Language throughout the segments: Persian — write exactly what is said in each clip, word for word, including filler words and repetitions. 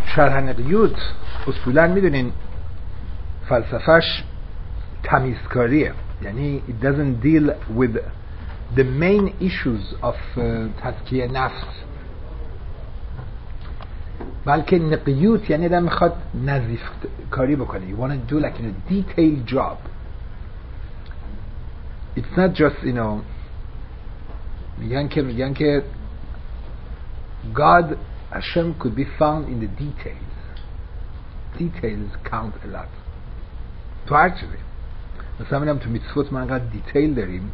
شرح نقیوت اصولا میدونین فلسفهش تمیزکاریه، یعنی it doesn't deal with the main issues of uh, تزکیه نفس، بلکه نقیوت یعنی آدم میخواد نظیف کاری بکنه. you want to do like a detailed job. it's not just you know میگن که میگن که God Hashem could be found in the details. details count a lot. تو هر چیزی مثلا میگم تو میتسوت ما انقدر دیتیل داریم،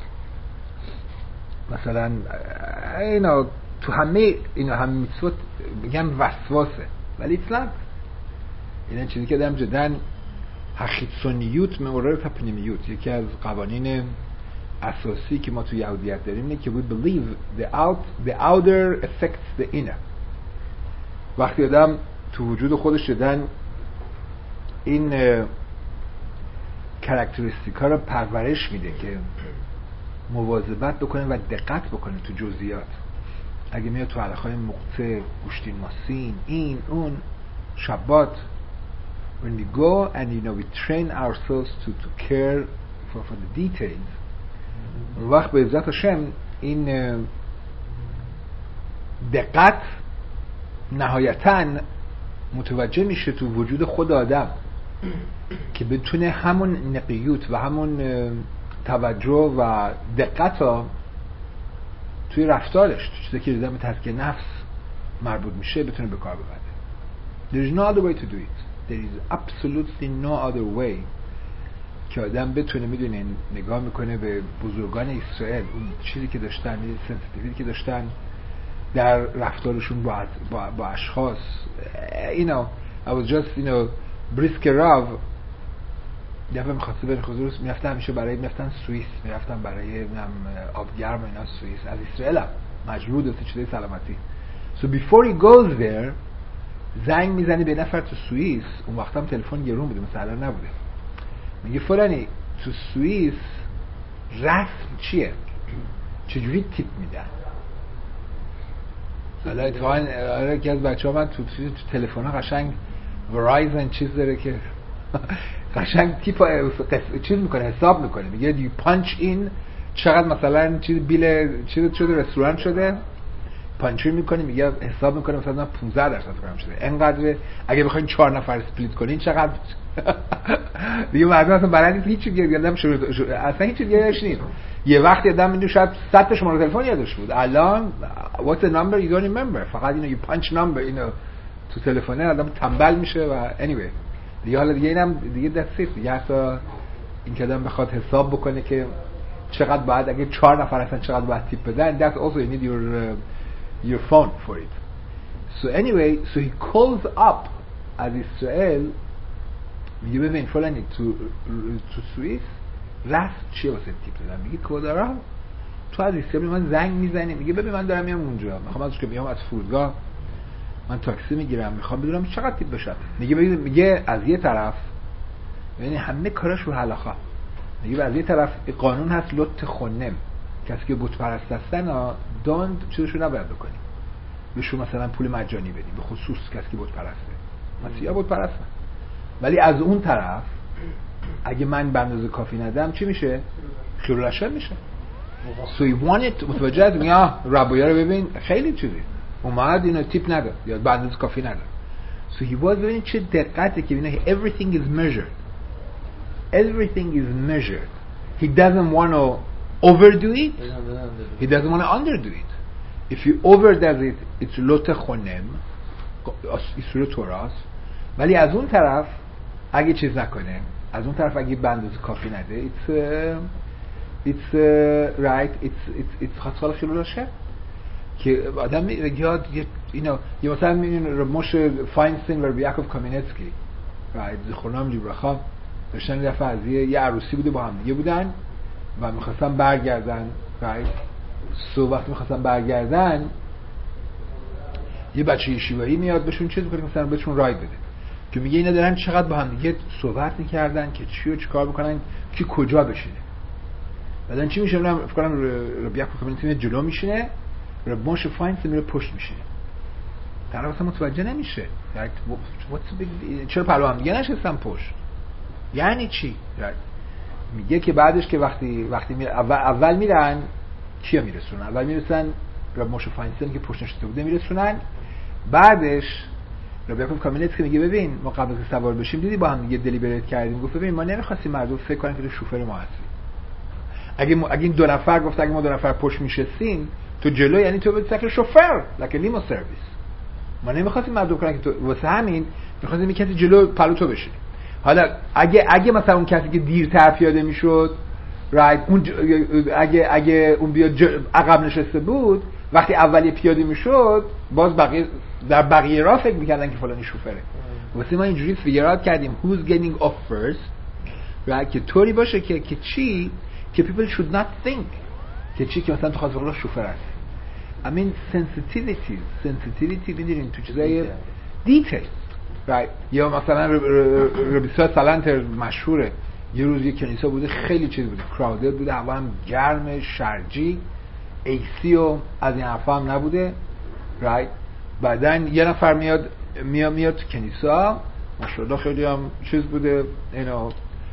مثلا اینا تو همه اینا هم میتسوت میگن وسواسه، ولی اطلاق این چیزی که دارم جدن حقیقسونیوت مورد تپنیمیوت، یکی از قوانین اساسی که ما تو یهودیت داریم اینه که we believe the out the outer affects the inner. وقتی آدم تو وجود خودش جدن این کاراکتریستیک ها رو پرورش میده که مواظبت بکنه و دقت بکنه تو جزئیات. اگه میاد تو حلقه‌های مقطع گوشتین ماسین این اون شبات when we go and you know we train ourselves to to care for for the details، اون وقت به عزت هاشم این دقت نهایتاً متوجه میشه تو وجود خود آدم که بتونه همون نقیوت و همون توجه و دقت ها توی رفتارش، تو چیزی که دیدم به تزکیه نفس مربوط میشه، بتونه به کار ببره. There is no other way to do it. There is absolutely no other way که آدم بتونه میدونین نگاه میکنه به بزرگان اسرائیل، اون چیزی که داشتن، سنسیتیویتی که داشتن در رفتارشون با با, با اشخاص. you know I was just you know بریسک راو دفعه میخواسته بره خصوص میرفتن همیشه برای میرفتن سوئیس، میرفتن برای آب گرم و اینا سوئیس، از اسرائیل هم مجبور دسته چیزای سلامتی. so before he goes there زنگ میزنی به نفر تو سوئیس، اون وقت هم تلفن گرون بوده مثلا نبوده، میگه فلانی تو سوئیس رسم چیه، چجوری تیپ میدن. حالا اتفاقا یکی از بچه ها من تو, تو, تو تلفن ها قشنگ ورایزن چیز داره که قشنگ تیپ چیز میکنه، حساب میکنه، میگه you punch in چقدر مثلا چیز بیل چیز شده رستوران شده، پانچی میکنی میگه حساب میکنه مثلا پانزده درصد گرم شده اینقدر، اگه بخواین چهار نفر اسپلیت کنین چقدر دیگه مردم اصلا بلد نیست هیچ چیزی یادم شروع اصلا هیچ چیزی یادش نیست. یه وقتی آدم میدونه شاید صد تا شماره تلفن یادش بود، الان what's the number you don't remember، فقط اینو you punch number اینو تو تلفنه آدم تنبل میشه و anyway دیگه حالا دیگه اینم دیگه دستیست دیگه، حتی این که آدم بخواد حساب بکنه که چقدر باید اگه چهار نفر اصلا چقدر باید تیپ بدن، that's also you need your uh, your phone for it. so anyway so he calls up از اسرائیل میگه ببین فلانی تو تو سوئیس رسم چیه واسه تیپ دادن، میگه کدارا تو از اسرائیل من زنگ میزنی، میگه ببین من دارم میام اونجا، میخوام ازش که میام از فرودگاه من تاکسی میگیرم، میخوام بدونم چقدر تیپ بشه. میگه میگه از یه طرف یعنی همه کاراش رو حلاخا، میگه از یه طرف قانون هست لط خونم، کسی که بت پرست هستن ها داند چیزشو نباید بکنی، بهشون مثلا پول مجانی بدی، به خصوص کسی که بت پرسته، مسیحا بت پرستن. ولی از اون طرف اگه من به اندازه کافی ندم چی میشه؟ خیرولشه میشه. so he wanted متوجه از میگه ربویا رو ببین خیلی چیزی اومد اینو تیپ نداد یا به اندازه کافی نداد. so he was ببین چه دقته که ببینه everything is measured everything is measured. he doesn't want to overdo it, he doesn't want to underdo it. if you overdo it it's لط خونم اصول توراست. ولی از اون طرف اگه چیز نکنه، از اون طرف اگه به اندازه کافی نده it's uh, it's uh, right it's it's it's خاصال خیلولاشه که آدم یاد you know یه مثلا میبینین موش فاینستین و بیاکوف کامینتسکی right خونام لیبرخا داشتن یه دفعه یه عروسی بوده با هم دیگه بودن و میخواستن برگردن right so وقتی میخواستن برگردن یه بچه یشیوایی میاد بهشون چیز میکنه مثلا بهشون راید بده که میگه اینا دارن چقدر با هم دیگه صحبت میکردن که چی و چی کار بکنن کی کجا بشینه. بعدن چی میشه؟ من فکر کنم ربیاکو کامیونیتی جلو میشینه، رب موش فاینس میره پشت میشینه. طرف اصلا متوجه نمیشه right. What's the big... چرا پلو هم دیگه نشستم پشت یعنی چی right. میگه که بعدش که وقتی وقتی می... اول, اول میرن کیا میرسونن اول میرسن رب موشه فاینستن که پشت نشسته بوده میرسونن بعدش رب یعقوب کامینت که میگه ببین ما قبل از سوار بشیم دیدی با هم دیگه دلیبریت کردیم گفت ببین ما نمیخواستیم مردم فکر کنن که تو شوفر ما هستی اگه م... اگه این دو نفر گفت اگه ما دو نفر پشت میشستیم تو جلو یعنی تو به شکل شوفر لکه لیمو سرویس ما نمیخواستیم مردم کنن که تو واسه همین میخواستیم یک کسی جلو پلو تو بشه حالا اگه اگه مثلا اون کسی که دیرتر پیاده میشد رایت اون ج... اگه اگه اون بیاد ج... عقب نشسته بود وقتی اولی پیاده میشد باز بقیه در بقیه راه فکر میکردن که فلانی شوفره واسه ما اینجوری فیگرات کردیم who's getting off first رایت که طوری باشه که که چی که people should not think که چی که مثلا تو خاطر الله شوفر هست I mean sensitivity sensitivity میدونین تو چیزای detail right. یا مثلا ربیسا سالنتر مشهوره یه روز یه کنیسا بوده خیلی چیز بوده کراودد بوده هوا هم گرم شرجی ایسی و از این حرفا هم نبوده right. بعدن یه نفر میاد میاد میاد تو کنیسا ماشاءالله خیلی هم چیز بوده اینا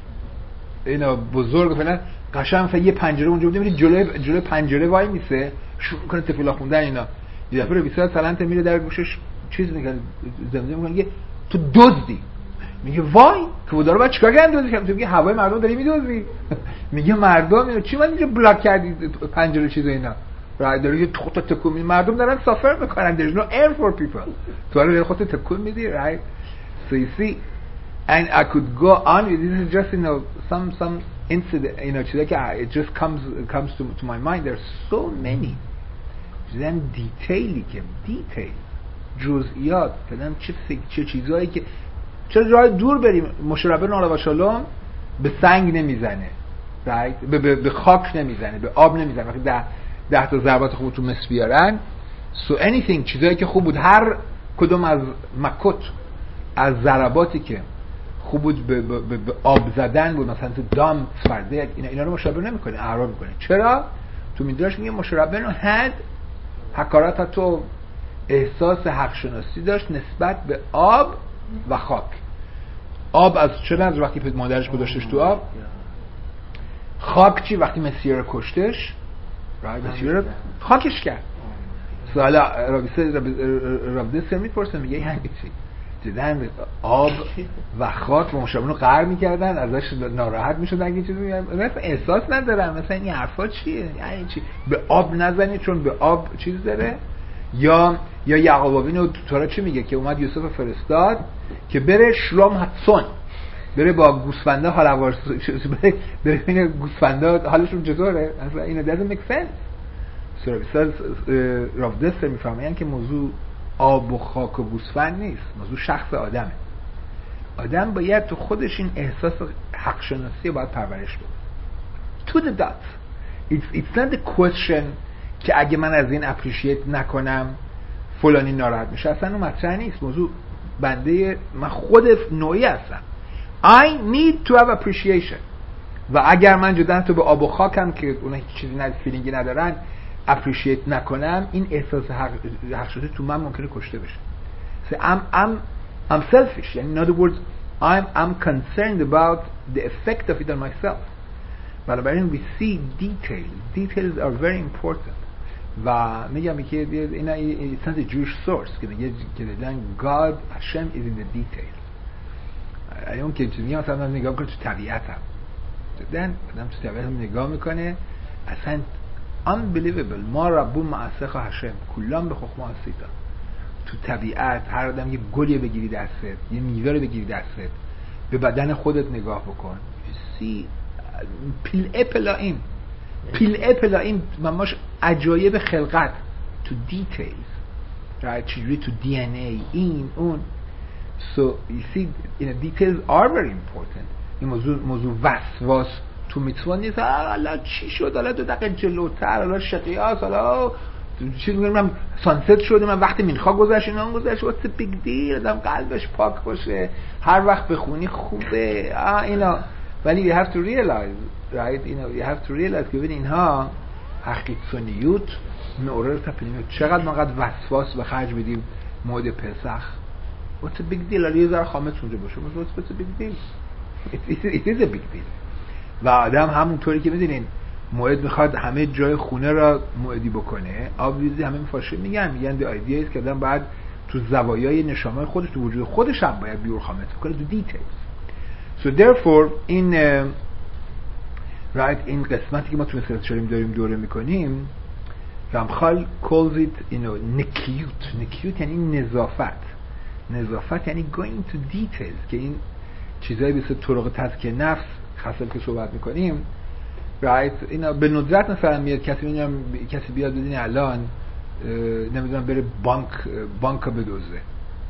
اینا بزرگ فعلا قشنگ یه پنجره اونجا بوده میره جلوی جلوی پنجره وای میسه شروع میکنه تفیلا خوندن اینا یه دفعه ربیسا سالنتر میره در گوشش چیز میگه زمزمه میکنه میگه تو دزدی میگه وای که بودا رو باید چیکار کردن دوزی کردن تو میگه هوای مردم داری میدوزی میگه مردم اینو چی من اینجا بلاک کردی پنجره چیز اینا راه داری که خودت تکون میدی مردم دارن سافر میکنن there's no air for people تو رو خودت تکون میدی right so you see and I could go on this is just you know some some incident you know چیزا که it just comes comes to to my mind there's so many then دیتیلی که دیتیل جزئیات بدم چه چه چیزایی که چرا جای دور بریم مشربه نالا و شالوم به سنگ نمیزنه right به, به, به خاک نمیزنه به آب نمیزنه وقتی ده ده تا ضربات خوب تو مس بیارن so anything چیزایی که خوب بود هر کدوم از مکت از ضرباتی که خوب بود به, به, به, به آب زدن بود مثلا تو دام فرده اینا اینا رو مشابه نمیکنه اعراب میکنه چرا تو میدراش میگه مشربه نو had حکارات تو احساس حق شناسی داشت نسبت به آب و خاک آب از چه از وقتی پدر مادرش گذاشتش تو آب خاک چی وقتی مسیح رو کشتش رای مسیح رو خاکش کرد سوالا رابیسه رابیسه میپرسه میگه یعنی چی دیدن آب و خاک و مشابه رو قهر میکردن ازش ناراحت میشدن اگه چیزی میگن مثلا احساس ندارن مثلا این حرفا چیه یعنی چی به آب نزنی چون به آب چیز داره یا یا یعقوب اینو تو را چی میگه که اومد یوسف فرستاد که بره شلوم هتسون بره با گوسفندا حال احوال بره بره ببینه گوسفندا حالشون چطوره اصلا اینو doesn't make sense سر رافدستر میفهمن که موضوع آب و خاک و گوسفند نیست موضوع شخص آدمه آدم باید تو خودش این احساس حق شناسی باید پرورش بده to the dot it's, it's not the question که اگه من از این اپریشیت نکنم فلانی ناراحت میشه اصلا اون مطرح نیست موضوع بنده من خود نوعی هستم I need to have appreciation و اگر من جدا تو به آب و خاکم که اونا هیچ چیزی نداره فیلینگی ندارن اپریشیت نکنم این احساس حق, حق شده تو من ممکنه کشته بشه so I'm, I'm, I'm selfish in other words I'm, I'm concerned about the effect of it on myself بنابراین we see details details are very important و میگم که اینا it's not a Jewish source که میگه که دیدن God Hashem is in the details اون که چیزی مثلا من نگاه کنم تو طبیعتم دیدن آدم تو طبیعتم نگاه میکنه اصلا unbelievable ما ربون معسخ هاشم کلام به خخمه هستیتا تو طبیعت هر آدم یه گلی بگیری دستت یه میوه رو بگیری دستت به بدن خودت نگاه بکن سی پیل پلاین پیل پلاین مماش عجایب خلقت تو دیتیلز right چجوری تو دی ان ای این اون so you see you know details are very important این موضوع موضوع وسواس تو میتوان نیست حالا چی شد حالا دو دقیقه جلوتر حالا شقیاس حالا چی میگم سانست شده من وقتی مینخوا گذشت اینا گذشت what's the big deal آدم قلبش پاک باشه هر وقت بخونی خوبه اینا ولی you have to realize right you know you have to realize که ببین اینها حقیقتونیوت نوره تپینیوت چقدر ما قد وسواس به خرج بدیم موعد پسخ what's a big deal علی یه ذره خامس اونجا باشه what's a big deal it, it, it is a big deal و آدم همونطوری که میدونین موعد میخواد همه جای خونه را موعدی بکنه obviously همه فاشه میگن میگن the idea is که آدم باید تو زوایای نشامه خودش تو وجود خودش هم باید بیور خامس بکنه تو details so therefore این right این قسمتی که ما تو مسئله شریم داریم دوره میکنیم رمخال calls it you know نکیوت نکیوت یعنی نظافت نظافت یعنی going to details که این چیزایی مثل طرق تزکیه نفس خاصه که صحبت میکنیم right اینا به ندرت مثلا میاد کسی میگم کسی بیاد بدین الان نمیدونم بره بانک بانک بدزده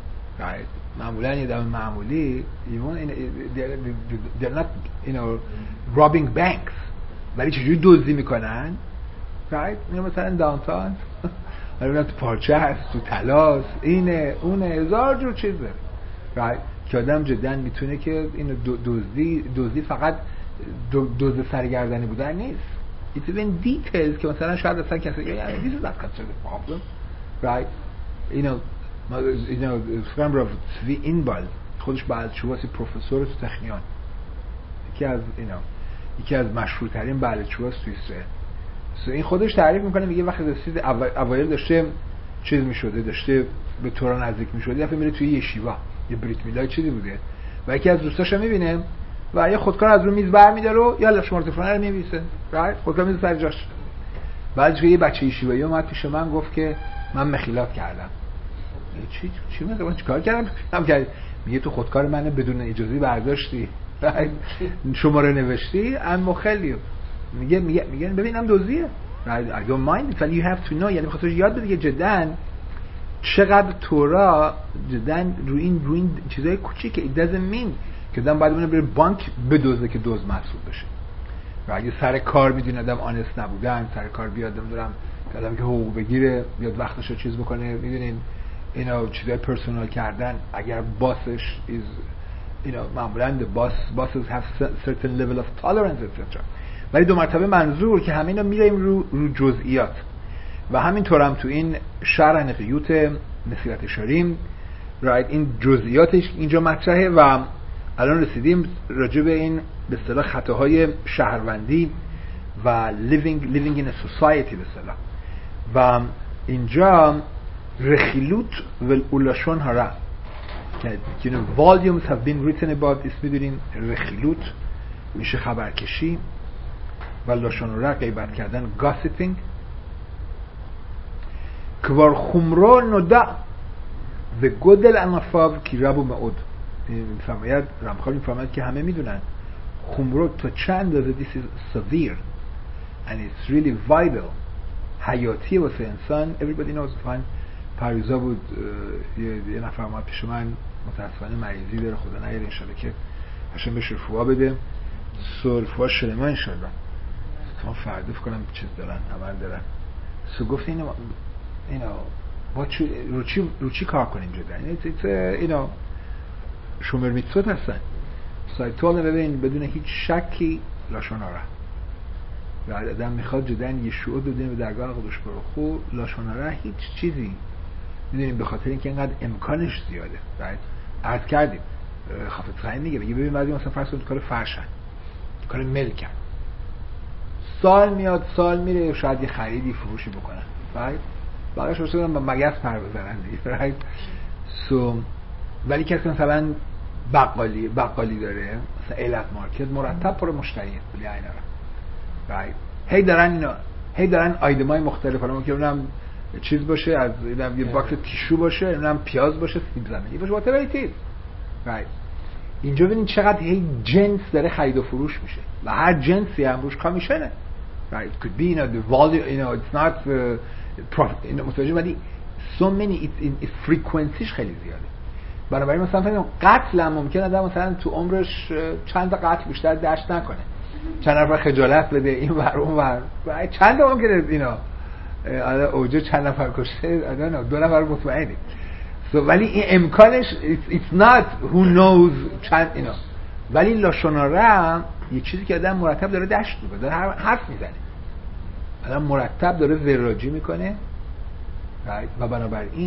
right معمولا یه دم معمولی even they're, they're not you know robbing banks ولی چجوری دزدی میکنن right میگم مثلا داونتاون حالا تو پارچه هست تو تلاس اینه اون هزار جور چیز داره right که آدم جدا میتونه که اینو دزدی دزدی فقط دزد سرگردنی بودن نیست it's even details که مثلا شاید اصلا کسی بگه this is not considered a problem right you know you know فرامرو سوی اینبال خودش بلدشواسی پروفسور تو تخنیان یکی از اینا یکی از مشهورترین بلدشواس تو اسرائیل so این خودش تعریف میکنه میگه وقتی رسید اوایل داشته چیز میشده داشته به تورا نزدیک میشده یه دفعه میره توی یشیوا یه بریت میلای چیزی بوده و یکی از دوستاشو میبینه و یه خودکار از رو میز برمی‌داره و یا شماره تلفن رو می‌نویسه right خودکار میز سر جاش بعدش یه بچه یشیوایی اومد پیش من گفت که من مخیلات کردم چی چی میگه من چیکار کردم هم کرد میگه تو خودکار منو بدون اجازه برداشتی شماره نوشتی ام مخلیو میگه میگه میگه ببینم دوزیه I don't mind but you have to know یعنی بخاطر یاد بده که جداً چقدر تورا جداً روی این روی این چیزای کوچیکه it doesn't mean که آدم باید بره بانک بدزده که دزد محسوب بشه و اگه سر کار میدونه آدم آنست نبودن سر کار بیاد نمیدونم که آدم که حقوق بگیره بیاد وقتشو چیز بکنه میدونین اینا چیزای پرسونال کردن اگر باسش is you know معمولا the boss bosses have certain level of tolerance et cetera ولی دو مرتبه منظور که همه اینا میریم رو رو جزئیات و همینطور هم تو این شرح نقیوت نصیحت شاریم right این جزئیاتش اینجا مطرحه و الان رسیدیم راجع به این به اصطلاح خطاهای شهروندی و living living in a society به اصطلاح و اینجا رخیلوت و اولاشون هارا که you know volumes have been written about this میدونین رخیلوت میشه خبرکشی و لاشون هارا غیبت کردن gossiping کوار خمرو نودا و گودل انفاو کی ربو معود میفرماید رمخال میفرماید که همه میدونن خمرو تا چند اندازه this is severe and it's really vital حیاتی واسه انسان everybody knows من پریزا بود یه, یه نفر اومد پیش من متاسفانه مریضی داره خدا نگیره انشالله که هشم بهش رفوها بده رفوها شلما انشالله تا فردا فکر کنم چیز دارن عمل دارن سو گفت اینو اینو با چی رو چی رو چی کار کنیم جدا اینو شومر میتسوت هستن سایتول ببین بدون هیچ شکی لاشون آره و آدم میخواد جدا یشوع بدونه به درگاه قدوش برخو لاشون آره هیچ چیزی میدونیم به خاطر اینکه اینقدر امکانش زیاده راحت عرض کردیم خافت خواهی میگه بگه ببین بعضی مثلا فرض کن کار فرشن کار ملکن سال میاد سال میره شاید یه خریدی فروشی بکنن راحت باقیش واسه با مگس پر بزنن دیگه راحت سو ولی کسی مثلا بقالی بقالی داره مثلا ایلت مارکت مرتب پر مشتری ولی اینا را right. هی دارن اینا هی دارن آیدمای مختلف حالا که اونم چیز باشه از اینم یه باکس تیشو باشه اونم پیاز باشه سیب زمینی باشه whatever it is right. اینجا ببینید چقدر هی جنس داره خرید و فروش میشه و هر جنسی هم روش کامیشنه right. It could be you know the value you know it's not uh, profit you know متوجه ولی so many it's in its frequencyش خیلی زیاده بنابراین مثلا فکر قتل هم ممکنه آدم مثلا تو عمرش چند تا قتل بیشتر داشت نکنه چند نفر خجالت بده این ور اون ور چند تا ممکنه اینا آره اوجه چند نفر کشته آدم دو نفر مطمئنه so ولی این امکانش it's, it's not who knows چند اینا ولی لاشوناره یه چیزی که آدم مرتب داره دشت میکنه داره حرف میزنه آدم مرتب داره وراجی میکنه و بنابراین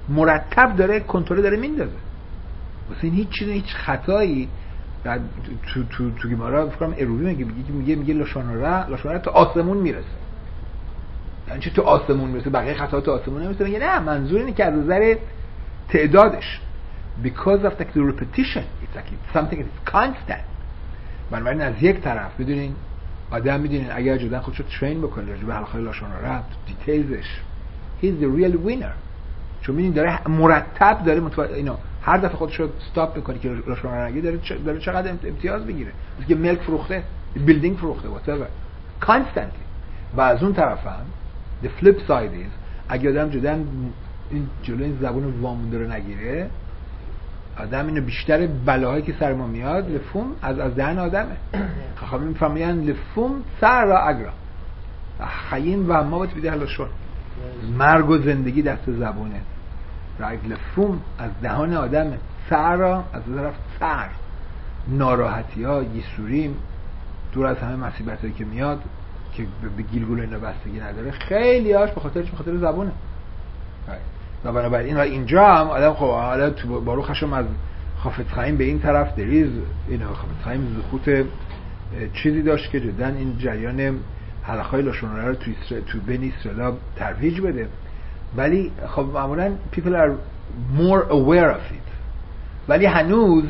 مرتب داره کنترل داره میندازه. واسه این هیچ چیزی هیچ خطایی بعد تو تو تو گیمارا فکرام اروبی میگه میگه میگه میگه لاشونارا لاشونارا تو آسمون میرسه. یعنی چه تو آسمون میرسه؟ بقیه خطا تو آسمون نمیرسه. میگه نه، منظور اینه که از نظر تعدادش because of the repetition it's like it's something that's constant. بنابراین از یک طرف بدونین آدم میدونین اگر جدا خودشو ترین بکنه راجع به حلقه لاشونارا دیتیلزش he's the real winner. چون میدونین داره مرتب داره متو... اینو هر دفعه خودشو استاپ میکنه که لاشونارا نگه داره چ... داره چقدر امتیاز بگیره. مثل ملک فروخته، بیلدینگ فروخته whatever constantly. و از اون طرف هم the flip side is اگه آدم جدا این جلوی این زبون وامونده رو نگیره، آدم اینو بیشتر بلاهایی که سر ما میاد لفوم از از دهن آدمه. خب میفهمین لفوم سر را اگرا خیین و ما باید بیده حلاشون مرگ و زندگی دست زبونه. رایت لفوم از دهان آدمه، سر را از طرف سر ناراحتی ها یسوریم دور از همه مصیبت هایی که میاد که به گیلگول اینا بستگی نداره، خیلی هاش به خاطرش به خاطر زبونه. و بنابراین اینجا هم آدم خب حالا تو بارو خشم از خافت خایم به این طرف دریز اینا خافت خایم زخوت چیزی داشت که جدا این جریان حلقه‌های لاشونارا رو تو اسرائیل تو بین اسرائیل ترویج بده، ولی خب معمولا people are more aware of it، ولی هنوز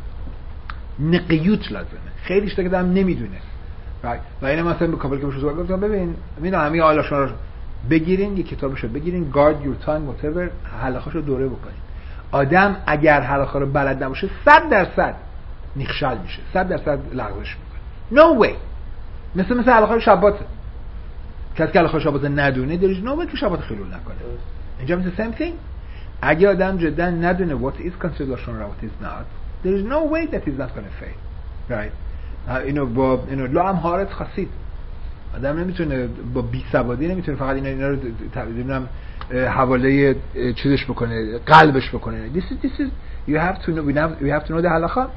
نقیوت لازمه. خیلیش تا که آدم نمیدونه. و این مثلا به کابل که بهش گفتم ببین ببین همین لاشونارا بگیرین، یه کتابشو بگیرین guard your tongue whatever حلقه‌شو دوره بکنین. آدم اگر حلقه رو بلد نباشه صد درصد نیخشل میشه، صد درصد لغزش میکنه. no way. مثل مثل حلقه شباته، کسی که حلقه شباته ندونه there is no way که شبات خلول نکنه. اینجا مثل same thing. اگه آدم جدا ندونه what is considered لاشونارا what is not there is no way that he's not going to fail. right. اینو با اینو لا هم هارت خاصید. آدم نمیتونه با بی سوادی نمیتونه فقط اینا اینا رو نمیدونم حواله چیزش بکنه، قلبش بکنه. this is this is you have to know we have we have to know the halakha.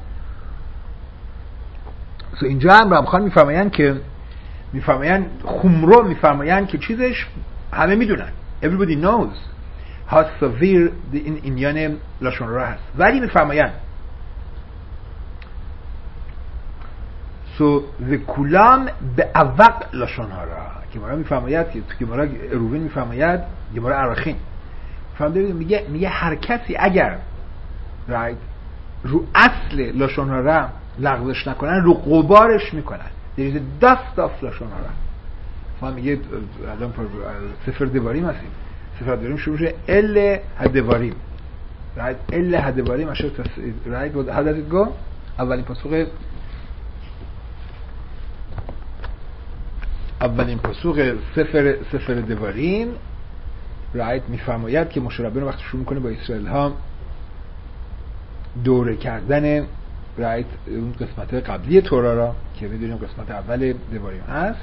so اینجا هم رامخان میفرمایند که میفرمایند خمرو میفرمایند که چیزش همه میدونن everybody knows how severe این اینیان لاشونارا هست، ولی میفرمایند سو ذ کلام به اوق لاشونارا که مرا میفرماید که که مرا روین میفرماید که مرا عرخین فرموده میگه میگه هر کسی اگر رایت رو اصل لاشونارا لغزش نکنن رو غبارش میکنن. there is a dust of لاشونارا. فهم میگه الان سفر دواریم هستیم، سفر دواریم شروع میشه ال هدواریم رایت ال هدواریم اشار رایت بود how does it go. اولین پاسخ اولین پاسخ سفر سفر دواریم رایت میفرماید که مشه ربیנו وقتی شروع میکنه با اسرائیل ها دوره کردن رایت اون قسمت قبلی تورا را که میدونیم قسمت اول دواریم هست،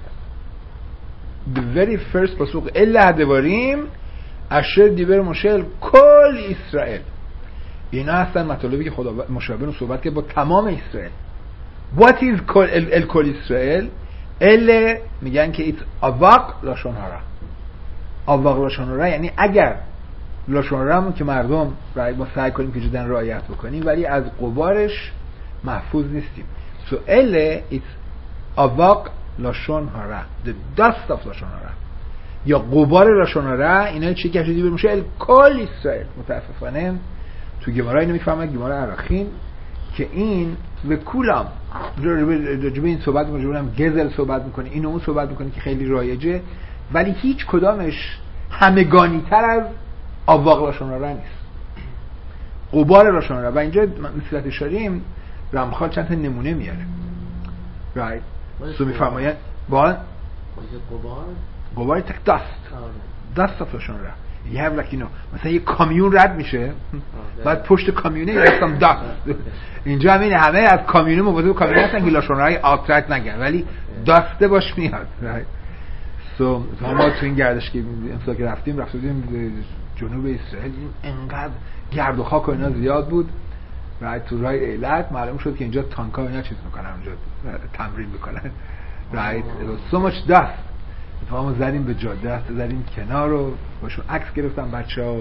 the very first پاسخ الا دواریم اشر دیبر مشه کل اسرائیل. اینا هستن مطالبی که خدا مشه ربیנו صحبت که با تمام اسرائیل. what is کل الکل اسرائیل؟ ال میگن که ایت اواق لاشونارا. اواق لاشونارا یعنی اگر لاشونارا که مردم ما سعی کنیم که جدا رعایت بکنیم ولی از غبارش محفوظ نیستیم. so ال ایت اواق لاشونارا the dust of لاشونارا یا غبار لاشونارا. اینا چی که شدی بمیشه ال کل اسرائیل. متاسفانه تو گمارا اینو میفهمن گمارا عراخین که این به کولام راجبه این صحبت میکنه، راجبه هم گزل صحبت میکنه، اینو اون صحبت میکنه که خیلی رایجه، ولی هیچ کدامش همگانی تر از آواق لاشونارا نیست، غبار لاشونارا. و اینجا مثلت اشاریم رامخال چند تا نمونه میاره رایت سو میفرماید با غبار غبار تک دست دست اف لاشونارا you have like you know مثلا یه کامیون رد میشه بعد پشت کامیونه یه رستم دست. اینجا همین همه از کامیونه مواظب کامیونه هستن که لاشونارای آترت نگن ولی دسته باش میاد. so ما تو این گردش که امسال که رفتیم رفتیم جنوب اسرائیل اینقدر گرد و خاک و اینا زیاد بود رایت تو رای ایلت معلوم شد که اینجا تانکا اینا چیز میکنن اونجا تمرین میکنن رایت so much dust. ما زدیم به جاده زدیم کنار رو باشون عکس گرفتم بچه‌ها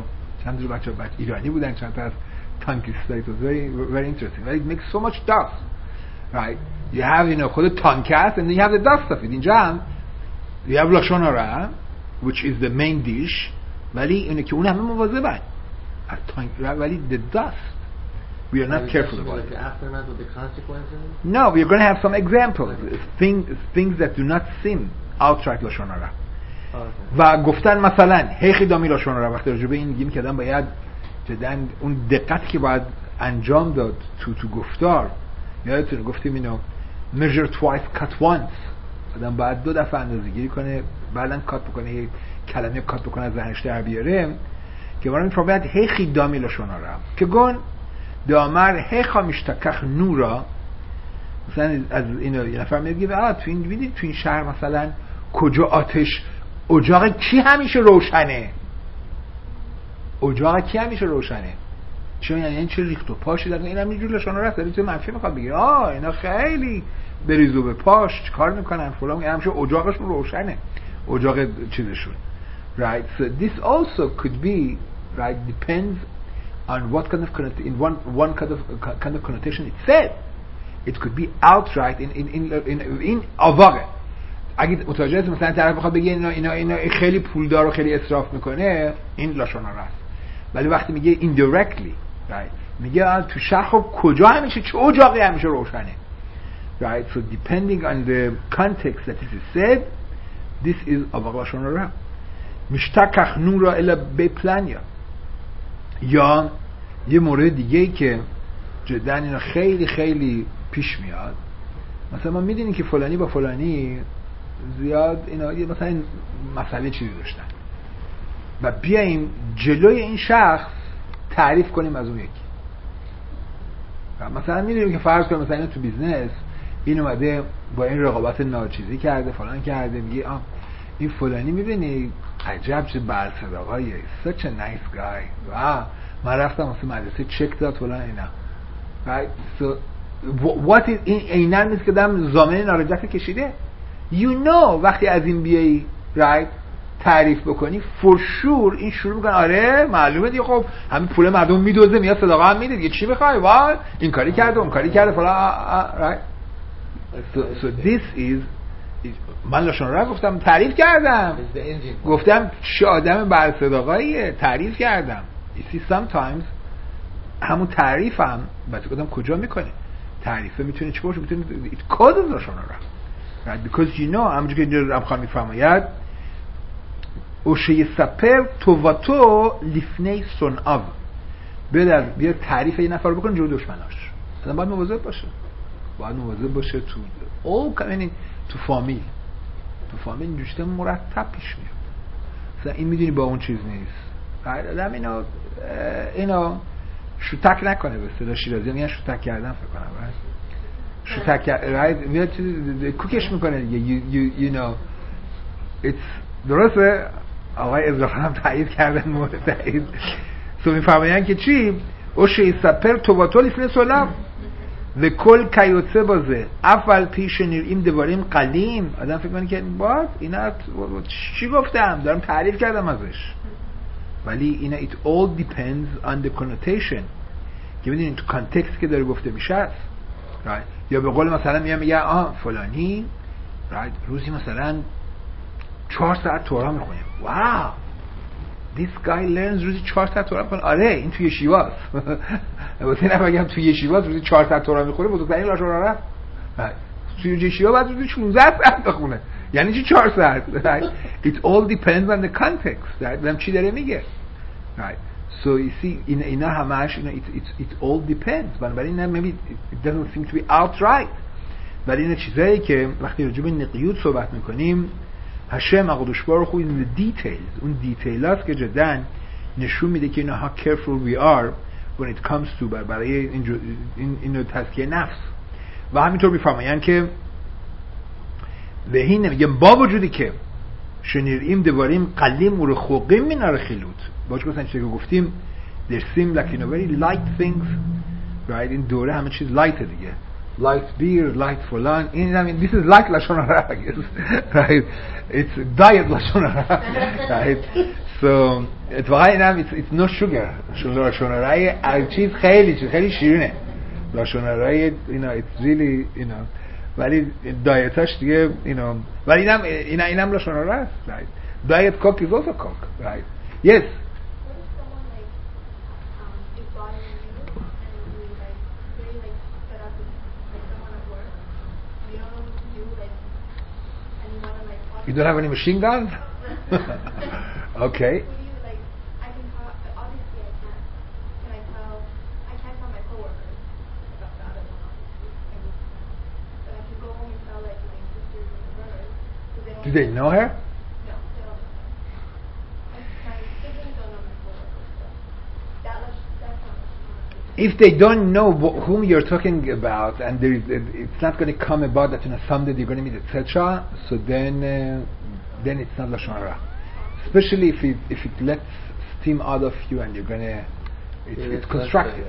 چند تا بچه بچه ایرانی بودن، چند تا از تانکیستایی. It was very very interesting. It makes so much dust, right? You have you know خود تانک هست and then you have the dust of it. اینجا هم you have لاشون هارا which is the main dish، ولی اینه که اون همه مواظبن از تانک، ولی the dust we are not careful about it. The aftermath of the consequences? No, we are going to have some examples. Things things that do not seem outright لاشون هارا. و گفتن مثلا هیخی دامی لاشون هارا، وقتی راجع به این میگیم که آدم باید جدا اون دقت که باید انجام داد تو تو گفتار. یادتونه گفتیم اینو measure twice cut once، آدم باید دو دفعه اندازه‌گیری کنه بعدن کات بکنه، یک کلمه کات بکنه از ذهنش در بیاره. که ما میگیم باید هیخی دامی لاشون هارا که گون دامر هیخا مشتکخ نورا. مثلا از اینو یه نفر میگه آ تو این دیدید تو این شهر مثلا کجا آتش اجاق کی همیشه روشنه، اجاق کی همیشه روشنه، چون یعنی این چه ریخت و پاشی در این هم اینجور لشانه رفت داری تو منفی میخواد بگیر آه اینا خیلی بریزو به پاش چه کار میکنن فلان، این همیشه اجاقشون روشنه، اجاق چیزشون. Right, so this also could be right depends on what kind of in one one kind of kind of connotation it said. It could be outright in in in in, in avare. اگه متوجه هست مثلا طرف بخواد بگه اینا اینا اینا خیلی پولدار و خیلی اسراف میکنه، این لاشون هارا است. ولی وقتی میگه indirectly right میگه تو شهر خب کجا همیشه چه اجاقی همیشه روشنه. Right, so depending on the context that it is said, this is avare لاشون هارا. مشتکخ نورا الا بپلانیا. یا یه مورد دیگه ای که جدا اینا خیلی خیلی پیش میاد، مثلا ما میدونیم که فلانی با فلانی زیاد اینا مثلا این مسئله چیزی داشتن و بیاییم جلوی این شخص تعریف کنیم از اون یکی. مثلا میدونیم که فرض کنیم مثلا تو بیزنس این اومده با این رقابت ناچیزی کرده فلان کرده، میگه آه این فلانی میبینی عجب چه برصداقاییه، such a nice guy، و من رفتم واسه مدرسه چک داد فلان اینا. right so what is این عیناً نیست که دم زامن نارنجک کشیده. you know وقتی از این بیایی right تعریف بکنی for sure این شروع میکنه آره معلومه دیگه، خب همین پول مردم میدوزه میاد صداقه هم میده دیگه، چی میخوای وای این کاری کرده اون کاری کرده فلان. right so, so this is من لاشون را گفتم تعریف کردم، گفتم چه آدم برصداقاییه، تعریف کردم. you see sometimes همون تعریفم بعد گفتم کجا میکنه تعریفه میتونه چی باشه، میتونه it causes لاشون را right because you know همونجور که اینجا رمخان میفرماید اوشه سپر تو و تو لیفنه سنعو، بیاد بیاد تعریف یه نفر بکنه جلو دشمناش. آدم باید مواظب باشه، باید مواظب باشه تو او یعنی تو فامیل تو فامیل اینجوری مرتب پیش میاد. مثلا این میدونی با اون چیز نیست، آدم اینو اینو شوتک نکنه، به اصطلاح شیرازی میگن شوتک کردن فکر کنم right شوتک right میاد چیز کوکش میکنه دیگه you, you, you know it's درسته. آقای ابراهیم هم تایید کردن مورد تایید سو میفرمایند که چی اوشی سپر تو با تو لیفنه سلام و کل کیوتسه بازه اول پیش نیریم دواریم قلیم. آدم فکر کنه که باز اینا چی گفتم دارم تعریف کردم ازش، ولی اینا it all depends on the connotation که ببینید تو کانتکست که داره گفته میشه است right. یا به قول مثلا میگم میگه آه فلانی right. روزی مثلا چهار ساعت تورا میخونه. واو this guy learns روزی چهار ساعت تورا میخونه. آره این توی شیواست واسه اینم بگم توی شیواست روزی چهار ساعت تورا میخونه بزرگترین لاشون رفت. توی شیوا بعد روزی شانزده ساعت بخونه، یعنی چی چهار ساعت right. it all depends on the context right. دارم چی داره میگه right. so you see این اینا همش اینا it, it, it all depends. بنابراین نه maybe it doesn't seem to be outright، ولی اینا چیزایی که وقتی راجع به نقیوت صحبت میکنیم هشم اقدش بار خوب این دیتیلز اون دیتیلات که جدا نشون میده که اینا how careful we are when it comes to برای این این اینو تزکیه نفس. و همینطور میفرمایند که به این نمیگم با وجودی که شنیریم دواریم قلیم و رخوقیم مینار خیلوت باش گفتن چیزی که گفتیم there seem like you know very light things right. این دوره همه چیز light دیگه light beer light فلان این همین this is light لاشون را right it's diet لاشون را right. so اتفاقا اینم it's, it's no sugar لاشونارای هر چیز خیلی چیز خیلی شیرینه لاشونارای you know it's really you know ولی دایتاش دیگه you know ولی اینم اینا اینم لاشونارا است right diet coke is also coke right yes You don't have any machine guns? Okay. I can tell, obviously I can't. Can I tell, I can't tell my coworkers about the other one, obviously. But I can go home and tell like my sisters and my brothers. Do they know her? No, they don't know her. My siblings don't know my coworkers, so that was, that's not much. If they don't know wh- whom you're talking about, and there is, it's not going to come about that you know someday you're going to meet, et cetera. So then, uh, then it's not lashon hara. Especially if it if it lets steam out of you and you're going to, it's, Yeah, it's constructive.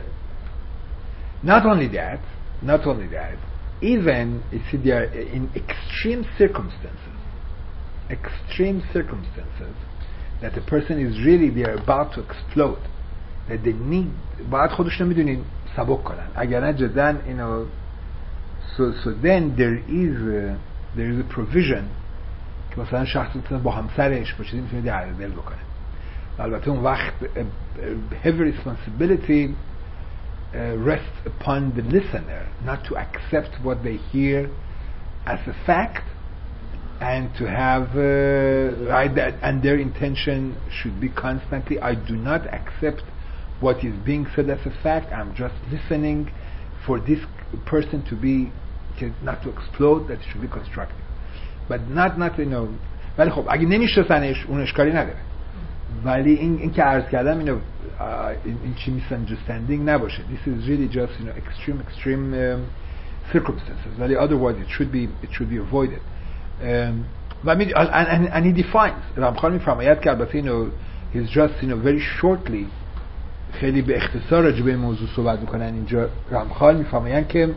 Not only that, not only that, even if they are in extreme circumstances, extreme circumstances, that the person is really they are about to explode. That they need باید خودشون میدونین سبک کنن اگر نه جدن اینو so, so then there is a, there is a provision که مثلا شخص میتونه با همسرش با چیزی میتونه درد دل بکنه البته اون وقت heavy responsibility uh, rests upon the listener not to accept what they hear as a fact and to have uh, right that, and their intention should be constantly I do not accept what is being said as a fact. I'm just listening for this person to be not to explode, that it should be constructive but not not you know ولی خب اگه نمیشناسنش اون اشکالی نداره ولی این این که عرض کردم اینو این, این چی misunderstanding نباشه this is really just you know extreme extreme um, circumstances ولی otherwise it should be it should be avoided um, و می and, and, and he defines رامخان میفرماید که البته اینو he's just you know very shortly خیلی به اختصار راجع به این موضوع صحبت میکنن اینجا رامخال میفرمایند که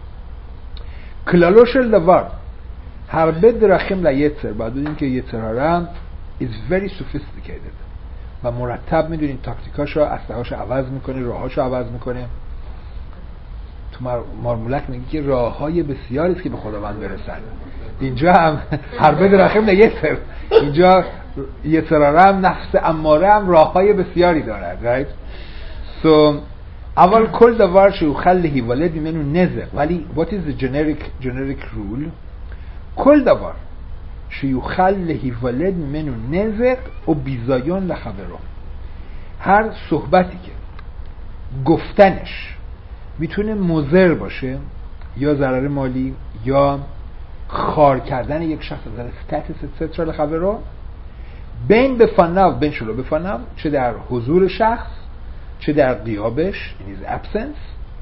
کلالو شل دوار هر به درخیم لیتر بعد این که یترارم is very sophisticated و مرتب میدونین تاکتیکاشو اسلحه‌هاشو عوض میکنه راهاشو عوض میکنه تو مارمولک میگه که راههای بسیاری است که به خداوند برسن اینجا هم هر به درخیم لیتر اینجا یترارم نفس اماره هم راههای بسیاری دارد right so اول کل دوار شو خلهی ولد منو نزق ولی what is the generic generic rule کل دوار شو خلهی ولد منو نزق و بیزایان لخبرو هر صحبتی که گفتنش میتونه مضر باشه یا ضرر مالی یا خار کردن یک شخص از استاتس سترال لخبرو بین بفناو بین شلو بفناو چه در حضور شخص چه در غیابش in his absence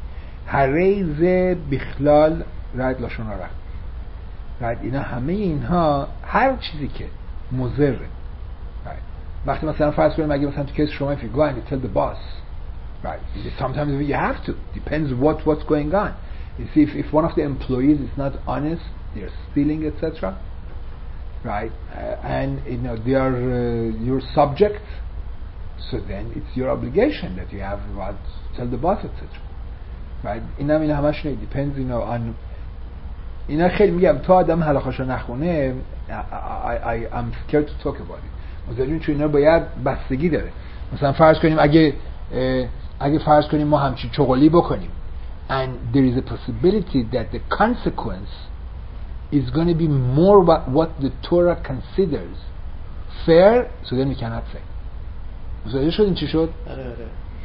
هریز بخلال رد لاشونارا رد اینا همه اینها هر چیزی که مضره وقتی مثلا فرض کنیم اگه مثلا تو کیس شما if you go and you tell the boss right sometimes you have to depends what what's going on you see if, if one of the employees is not honest they're stealing etc right uh, and you know they are uh, your subject so then it's your obligation that you have what tell the boss etc right اینا اینا همش نه depends you know on اینا خیلی میگم تو آدم حلاخاشو نخونه I, I, I'm scared to talk about it متوجه چون اینا باید بستگی داره مثلا فرض کنیم اگه اگه فرض کنیم ما همچین چغلی بکنیم and there is a possibility that the consequence is going to be more what, what the Torah considers fair so then we cannot say متوجه شدین چی شد؟ آره آره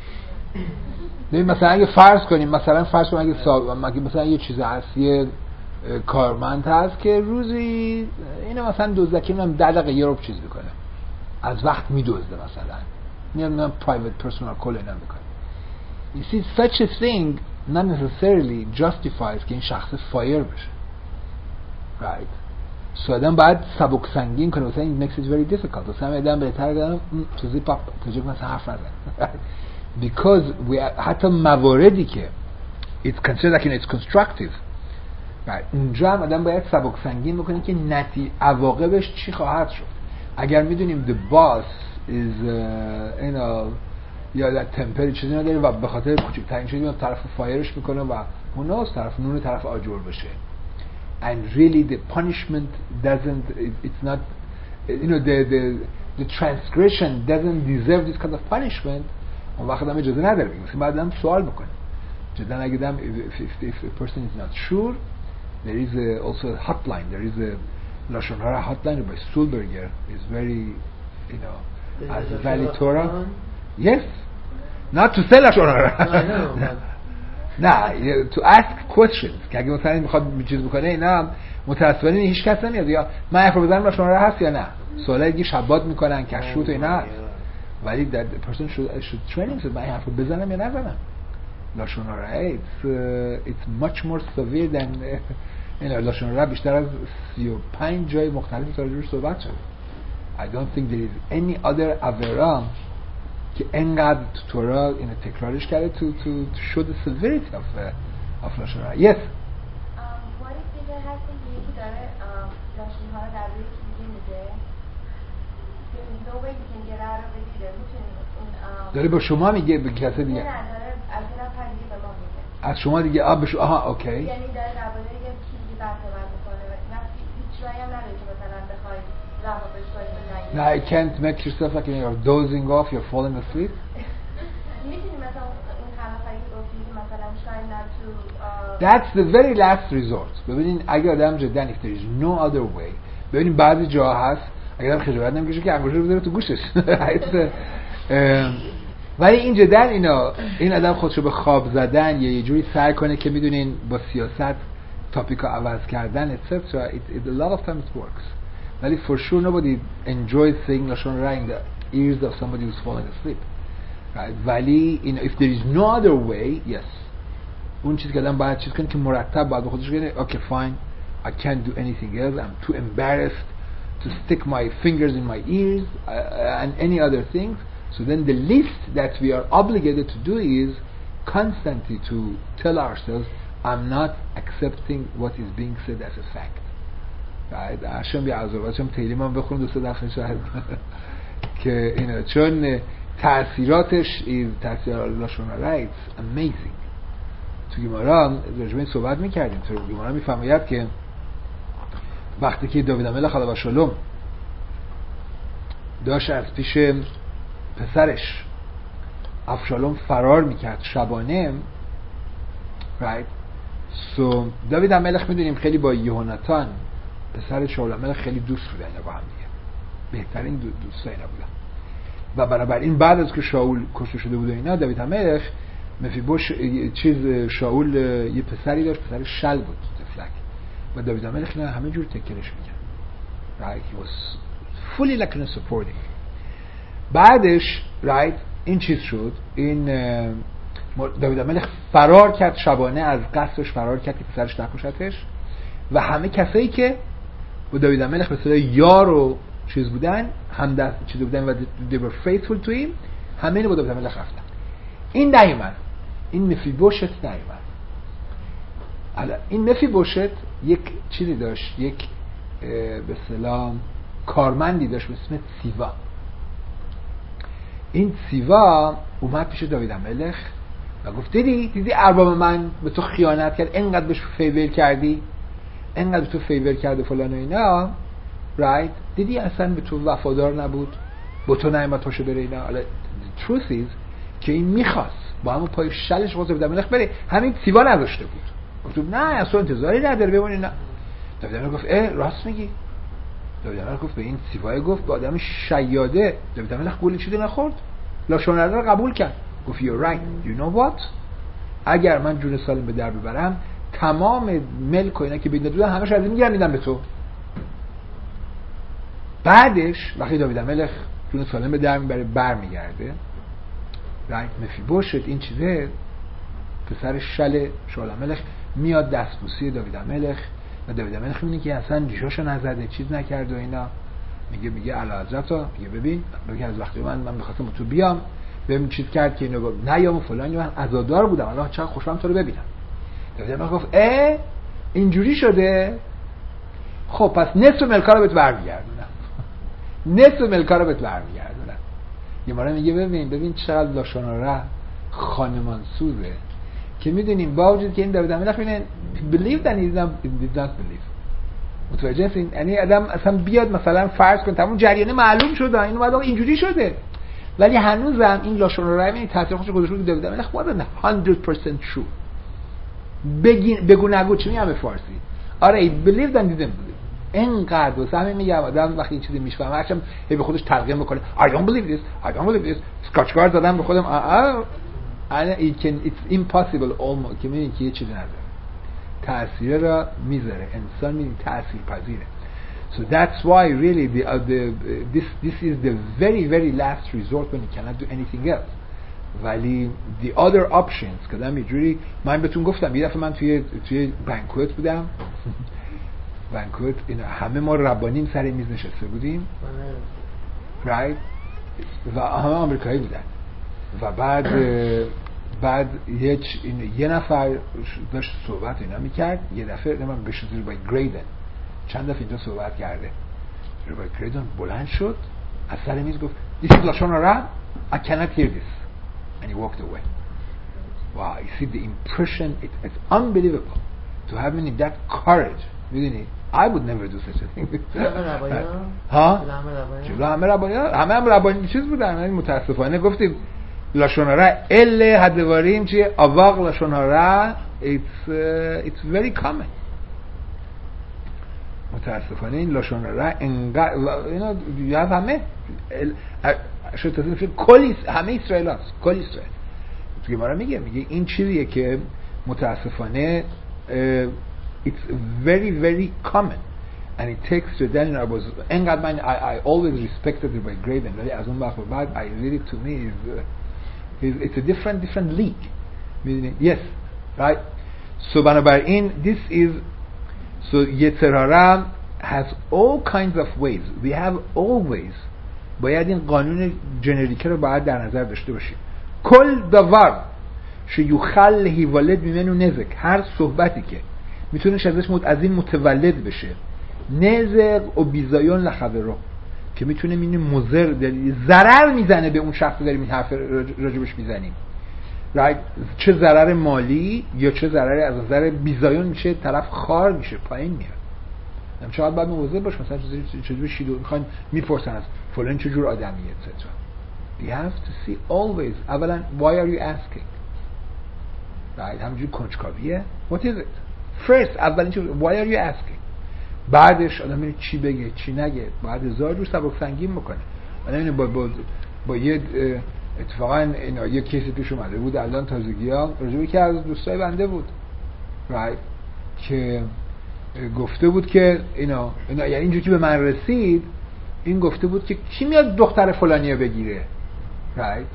ببین مثلا اگه فرض کنیم مثلا فرض کنیم اگه سا... اگه مثلا یه چیز هست یه کارمند هست که روزی اینو مثلا دزدکی میگم ده دقیقه یه رو چیز میکنه از وقت میدزده مثلا میگم private personal call اینا میکنه you see such a thing not necessarily justifies که این شخص فایر بشه right so آدم باید سبک سنگین کنه مثلا it makes it very difficult مثلا آدم بهتر کنه تو زی پاپ تو جوک مثلا حرف نزن because we are, حتی مواردی که it's considered like it's constructive right اونجا هم آدم باید سبک سنگین بکنه که نتی عواقبش چی خواهد شد اگر میدونیم the boss is uh, you know یا در تمپر چیزی نداره و به خاطر کوچکترین چیزی میاد طرف فایرش میکنه و اوناس طرف نون طرف آجر بشه. And really the punishment doesn't it, it's not you know the the the transgression doesn't deserve this kind of punishment. اون وقت هم اجازه نداره بگیم. بعد هم سوال بکنه. جدا اگه دم if, if, if a person is not sure there is a, also a hotline. There is a لاشون هارا hotline by Sulberger is very you know as Valley Torah. Yes. Not to sell لاشون هارا. نه to ask questions که اگه مثلا میخواد چیز بکنه اینا متأسفانه هیچ کس نمیاد یا من حرف بزنم لاشون هارا هست یا نه. سوالا دیگه شبات میکنن کشروت و اینا هست. ولی that the person should should training should من حرف بزنم یا نزنم. لاشون هارا it's uh, it's much more severe than این لاشون هارا بیشتر از سی و پنج جای مختلفی تا روش صحبت شده. I don't think there is any other avera که انقدر تو تورا اینو تکرارش کرده تو تو show the severity of uh, of لاشون هارا. Yes. Um, what if دیگه هست یکی داره لاشون هارا در روی یکی دیگه میگه there is no way you can get out of it either. میتونی داره با شما میگه به کسی دیگه؟ نه داره از یه نفر دیگه به ما میگه. از شما دیگه آب بشو آها اوکی. یعنی داره درباره یه چیزی بحث صحبت میکنه و هیچ جایی هم نداره که مثلا بخوای جوابش کنی به No, I can't make yourself like you're dozing off, you're falling asleep. میتونی مثلا این حرفایی که گفتی که مثلا try not to That's the very last resort. ببینین اگه آدم جدا if there is no other way. ببینین بعضی جا هست اگه آدم خجالت نمیکشه که انگشت رو بذاره تو گوشش. ولی این جدا اینا این آدم خودشو به خواب زدن یا یه جوری سعی کنه که میدونین با سیاست تاپیکا عوض کردن et cetera. It, it a lot of times it works. ولی for sure nobody enjoys saying لاشون هارا in the ears of somebody who's falling asleep. Right? ولی you know, if there is no other way, yes. اون چیزی که آدم باید چیز کنه که مرتب باید به خودش بگه okay fine I can't do anything else. I'm too embarrassed to stick my fingers in my ears uh, and any other things. So then the least that we are obligated to do is constantly to tell ourselves I'm not accepting what is being said as a fact. right? عشان بیا عذاب چون تیلی من بخونم دو سه دفعه شاید که اینا چون تأثیراتش این تأثیرات لاشون هارا it's amazing. تو گیمارا راجع به صحبت می‌کردیم تو گیمارا می‌فهمید که وقتی که داوید الملک علیه السلام داشت از پیش پسرش ابشالوم فرار میکرد شبانه right so داوید الملک میدونیم خیلی با یهوناتان پسر شاول الملک خیلی دوست بودن با هم دیگه بهترین دو دوستا اینا بودن و بنابراین بعد از که شاول کشته شده بود اینا داوید الملک مفیبوش چیز شاول یه پسری داشت پسر شل بود تفلک و داوید الملک اینا همه جور تکرش میکرد right he was fully like supporting. بعدش right این چیز شد این داوید الملک فرار کرد شبانه از قصرش فرار کرد که پسرش نکشتش و همه کسایی که با داوید الملک به اصطلاح یار و چیز بودن هم دست چیز بودن و they were faithful to him همه اینو با داوید الملک رفتن. این نیومد این مفیبوشت نیومد. حالا این مفیبوشت یک چیزی داشت یک به اصطلاح کارمندی داشت به اسم سیوا. این سیوا اومد پیش داوید الملک و گفت دیدی دیدی ارباب من به تو خیانت کرد انقدر بهش فیور کردی انقدر به تو فیور کرده فلان و اینا رایت دیدی اصلا به تو وفادار نبود با تو نیامد پاشو بره اینا. حالا truth is که این میخواست با همون پای شلش واسه داوید الملک بره همین سیوا نذاشته بود گفت نه اصلا انتظاری نداره بمونی نه. داوید الملک گفت اه راست میگی. داوید الملک گفت به این سیوای گفت با آدم شیاده داوید الملک گولی چیزی نخورد لاشون هارا رو قبول کرد گفت you're right you know what اگر من جون سالم به در ببرم تمام ملک و اینا که بید ندودن همش از این میگیرم میدم به تو. بعدش وقتی داوید الملک جون سالم به در میبره بر میگرده رایت مفیبوشت این چیزه پسر شل شاول الملک میاد دستبوسی داوید الملک و داوید الملک میبینه که اصلا ریشاشو نزده چیز نکرد و اینا میگه میگه اعلیحضرت میگه ببین میگه از وقتی من من می‌خواستم تو بیام ببین چیز کرد که اینو نیام فلان من عزادار بودم الان چقدر خوشحالم تو رو ببینم. داوید الملک گفت اه اینجوری شده خب پس نصف ملکا رو بهت برمیگردونم نصف ملکا رو بهت برمیگردونم گمارا میگه ببین ببین چقدر لاشوناره خانمان سوزه که میدونیم با وجود که این داوود الملک ببینن believe that he did not believe. متوجه هستین؟ یعنی آدم اصلا بیاد مثلا فرض کن تمام جریان معلوم شده این اومد اینجوری شده ولی هنوزم این لاشوناره ببین تاثیر خودش گذاشته که داوود الملک more than one hundred percent true. بگین بگو نگو چی میگم به فارسی؟ آره he believed and didn't believe. اینقدر واسه همین میگم آدم وقتی این چیزی میشفهمه هرچند هی به خودش تلقین میکنه I don't believe this I don't believe this اسکاچگارد زدم به خودم آ آ it can it's impossible almost که میگه که یه چیزی نداره تأثیر را میذاره انسان میگه تأثیر پذیره. So that's why really the, uh, the uh, this this is the very very last resort when you cannot do anything else. ولی the other options که دارم یه جوری من بهتون گفتم یه دفعه من توی توی بانکوت بودم بانکوت اینا همه ما ربانیم سر میز نشسته بودیم right و همه آمریکایی بودن و بعد بعد یه یه نفر داشت صحبت اینا میکرد یه دفعه من بهش زیر با گریدن چند دفعه اینجا صحبت کرده روبای گریدن بلند شد از سر میز گفت this is لاشوناره I cannot hear this and he walked away. Wow, you see the impression it, it's unbelievable to have in that courage. میدونی I would never do such a thing. ها؟ جلو همه ربانیان همه هم ربانی چیز بودن متاسفانه گفتیم لاشوناره ال هدواریم چیه آواق لاشوناره it's uh, it's very common. متاسفانه این لاشوناره انقدر اینا یا همه شد تصدیف کل همه اسرائیل هست کل اسرائیل توی ما را میگه میگه این چیزیه که متاسفانه uh, it's very very common and it takes to then I was انقدر من I, I always respected it by grade and از اون وقت بعد I really to me is, uh, is it's a different different league yes right so بنابراین this is so یترارم has all kinds of ways we have always باید این قانون جنریکه رو باید در نظر داشته باشیم کل دوار شیوخل هیوالد میمنو نزک هر صحبتی که میتونش ازش از این متولد بشه نزق و بیزایون لخبرو که میتونه مینه مضر ضرر میزنه به اون شخصی داریم این حرف راجبش میزنیم right. چه ضرر مالی یا چه ضرر از نظر بیزایون میشه طرف خار میشه پایین میاد هم چقدر باید مواظب باش مثلا چجوری شیدو میخوان میپرسن از فلان چجور آدمیه etc. You have to see always اولا why are you asking right همینجوری کنجکاویه what is it first اولا why are you asking بعدش آدم میره چی بگه چی نگه بعد هزار جور سبک سنگین میکنه آدم با با با یه اتفاقا اینا یه کیسی پیش اومده بود الان تازگی‌ها راجبی که از دوستای بنده بود right که گفته بود که اینا اینا یعنی اینجوری که به من رسید این گفته بود که کی میاد دختر فلانیو بگیره right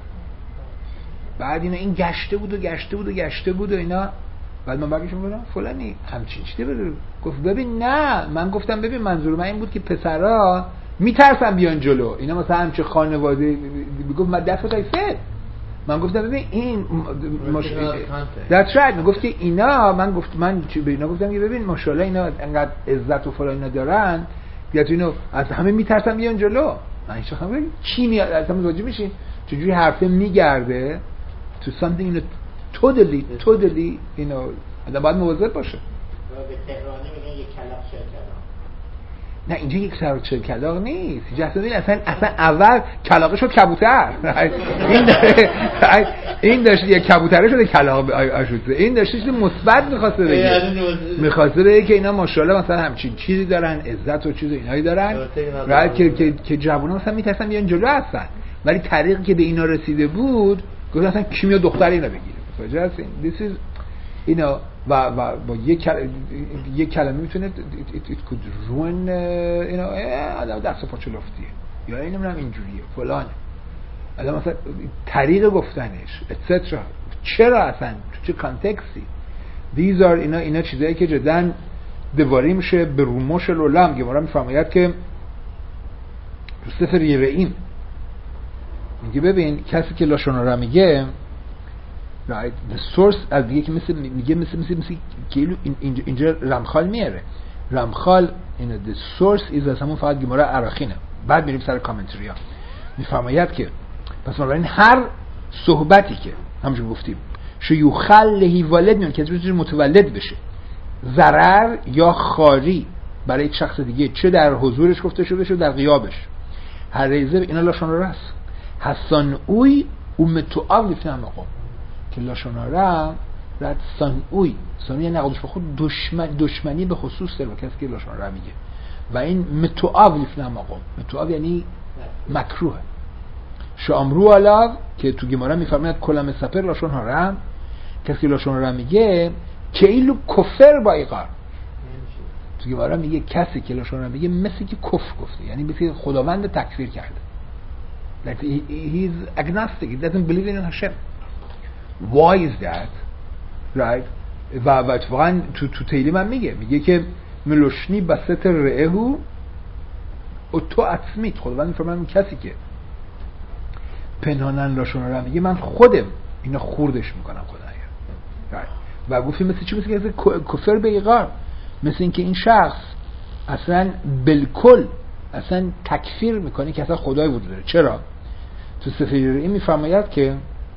بعد اینا این گشته بود و گشته بود و گشته بود و اینا بعد من برگشتم گفتم فلانی همچین چیزی بده گفت ببین نه من گفتم ببین منظور من این بود که پسرا میترسن بیان جلو اینا مثلا همچه خانواده میگفت من دست خودای سه من گفتم ببین این مش... that's right میگفت که اینا من گفت من چی به اینا گفتم که ببین ماشاءالله اینا انقدر عزت و فلان اینا دارن یا تو اینو از همه میترسن بیان جلو من هیچ وقت ببین کی میاد اصلا متوجه میشین چجوری حرفه میگرده to something in a totally totally you know آدم باید مواظب باشه. به تهرانی میگن یک کلاغ چهل کلاغ. نه اینجا یک سر چهل کلاغ نیست. جسدین اصلا اصلا اول کلاغه شد کبوتر. این داره این داشت یک کبوتره شده کلاغ آشوته. این داشت چیز مثبت می‌خواسته بگه. می‌خواسته بگه که اینا ماشاءالله مثلا همچین چیزی دارن عزت و چیز اینایی دارن. بعد که که که جوونا مثلا میترسن بیان جلو هستن. ولی طریقی که به اینا رسیده بود گفت اصلا کی میاد دختری اینا بگیره. متوجه هستین؟ This is اینا و و با یک کلمه یک کلمه میتونه it, it, it could ruin اینا آدم دست و پاچه لفتیه یا این نمیدونم اینجوریه فلان آدم مثلا طریق گفتنش etc. چرا اصلا تو چه کانتکستی these are اینا اینا چیزایی که جدن دواری میشه به روموش العلم گمارا میفرماید که سفر یرعیم میگه ببین کسی که لاشوناره میگه right the source از دیگه که مثل میگه مثل مثل مثل کیلو اینجا اینجا رمخال میاره رمخال این the source is از همون فقط گمارا عراقینه بعد میریم سر کامنتری ها میفرماید که پس بنابراین هر صحبتی که همونجور گفتیم شیوخل لهی والد میان که از روی متولد بشه ضرر یا خاری برای یک شخص دیگه، چه در حضورش گفته شده شده در غیابش، هر ریزه اینا لاشون راست حسان اوی اومتوآو لفنه مقام که لاشون را رد سان اوی سان یعنی نقدش به خود دشمن دشمنی به خصوص داره با کسی که لاشون را میگه و این متوآو لفنه مقام. متوآو یعنی مکروه. شامرو علاو که تو گمارا میفرماید کلام سپر لاشون ها رم، کسی لاشون را میگه که ایلو کفر با ایقار، تو گمارا میگه کسی که لاشون را میگه مثل که کفر گفته، یعنی مثل خداوند تکفیر کرده. Like he, he's agnostic, he doesn't believe in Hashem. Why is that? Right? و و اتفاقا تو تو تیلی من میگه میگه که ملوشنی بسط رعهو و تو اطمیت، خداوند میفرماید کسی که پنهانن لاشون را میگه من خودم اینو خوردش میکنم خدایا. right. و گفتی مثل چی؟ مثل که کفر به ایقار، مثل اینکه این شخص اصلا بالکل اصلا تکفیر میکنه که اصلا خدای وجود داره. چرا؟ تو سفیر این میفرماید که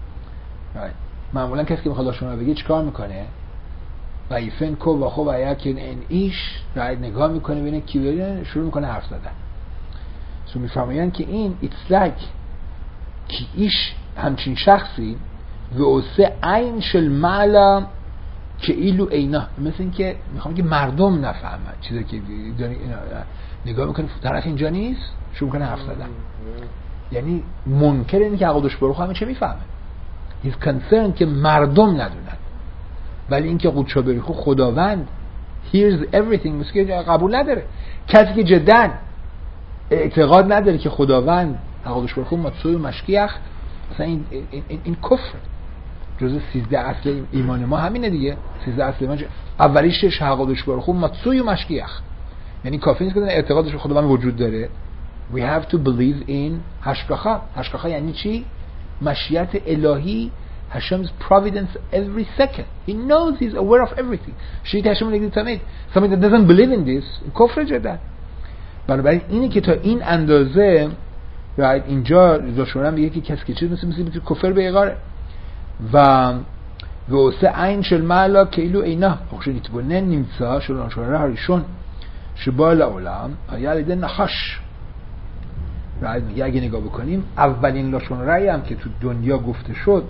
معمولا کسی که میخواد لاشون را بگه چیکار میکنه؟ و ایفن کو و خب ایا که این ایش رای نگاه میکنه ببینه کی بره شروع میکنه حرف زدن. سو میفرمایند که این it's like که ایش همچین شخصی و اوسه عین شل معلا که ایلو اینا، مثل این که میخوام که مردم نفهمن چیزی که نگاه میکنه طرف اینجا نیست شروع میکنه حرف زدن. یعنی منکر اینه که عقدش برو همه چه میفهمه. he's concerned که مردم ندونن، ولی این که قدشا بریخو خداوند hears everything مثل که قبول نداره. کسی که جداً اعتقاد نداره که خداوند عقدش برخو مطسوی و مشکیخ، مثلا این, این, این, این کفر جزء سیزده اصل ایمان ما همینه دیگه. سیزده اصل ایمان اولیش عقدش برخو مطسوی و مشکیخ، یعنی کافی نیست که اعتقادش خداوند وجود داره. we have to believe in هشگاخا. هشگاخا یعنی چی؟ مشیت الهی، Hashem's providence every second. He knows, he's aware of everything. شیعه هشم نگید تمید. Somebody that doesn't believe in this کفر جدا. بنابراین اینی که تا این اندازه right, اینجا داشورم میگه که کسی که چیز مثل مثل مثل کفر به ایقاره و و اوسه عین شل معلا که ایلو اینا اخشون ایتبونه نیمڅا شلون شوره هریشون شبال اولام آیا لیده نخاش. right, میگه اگه نگاه بکنیم اولین لاشون رأی هم که تو دنیا گفته شد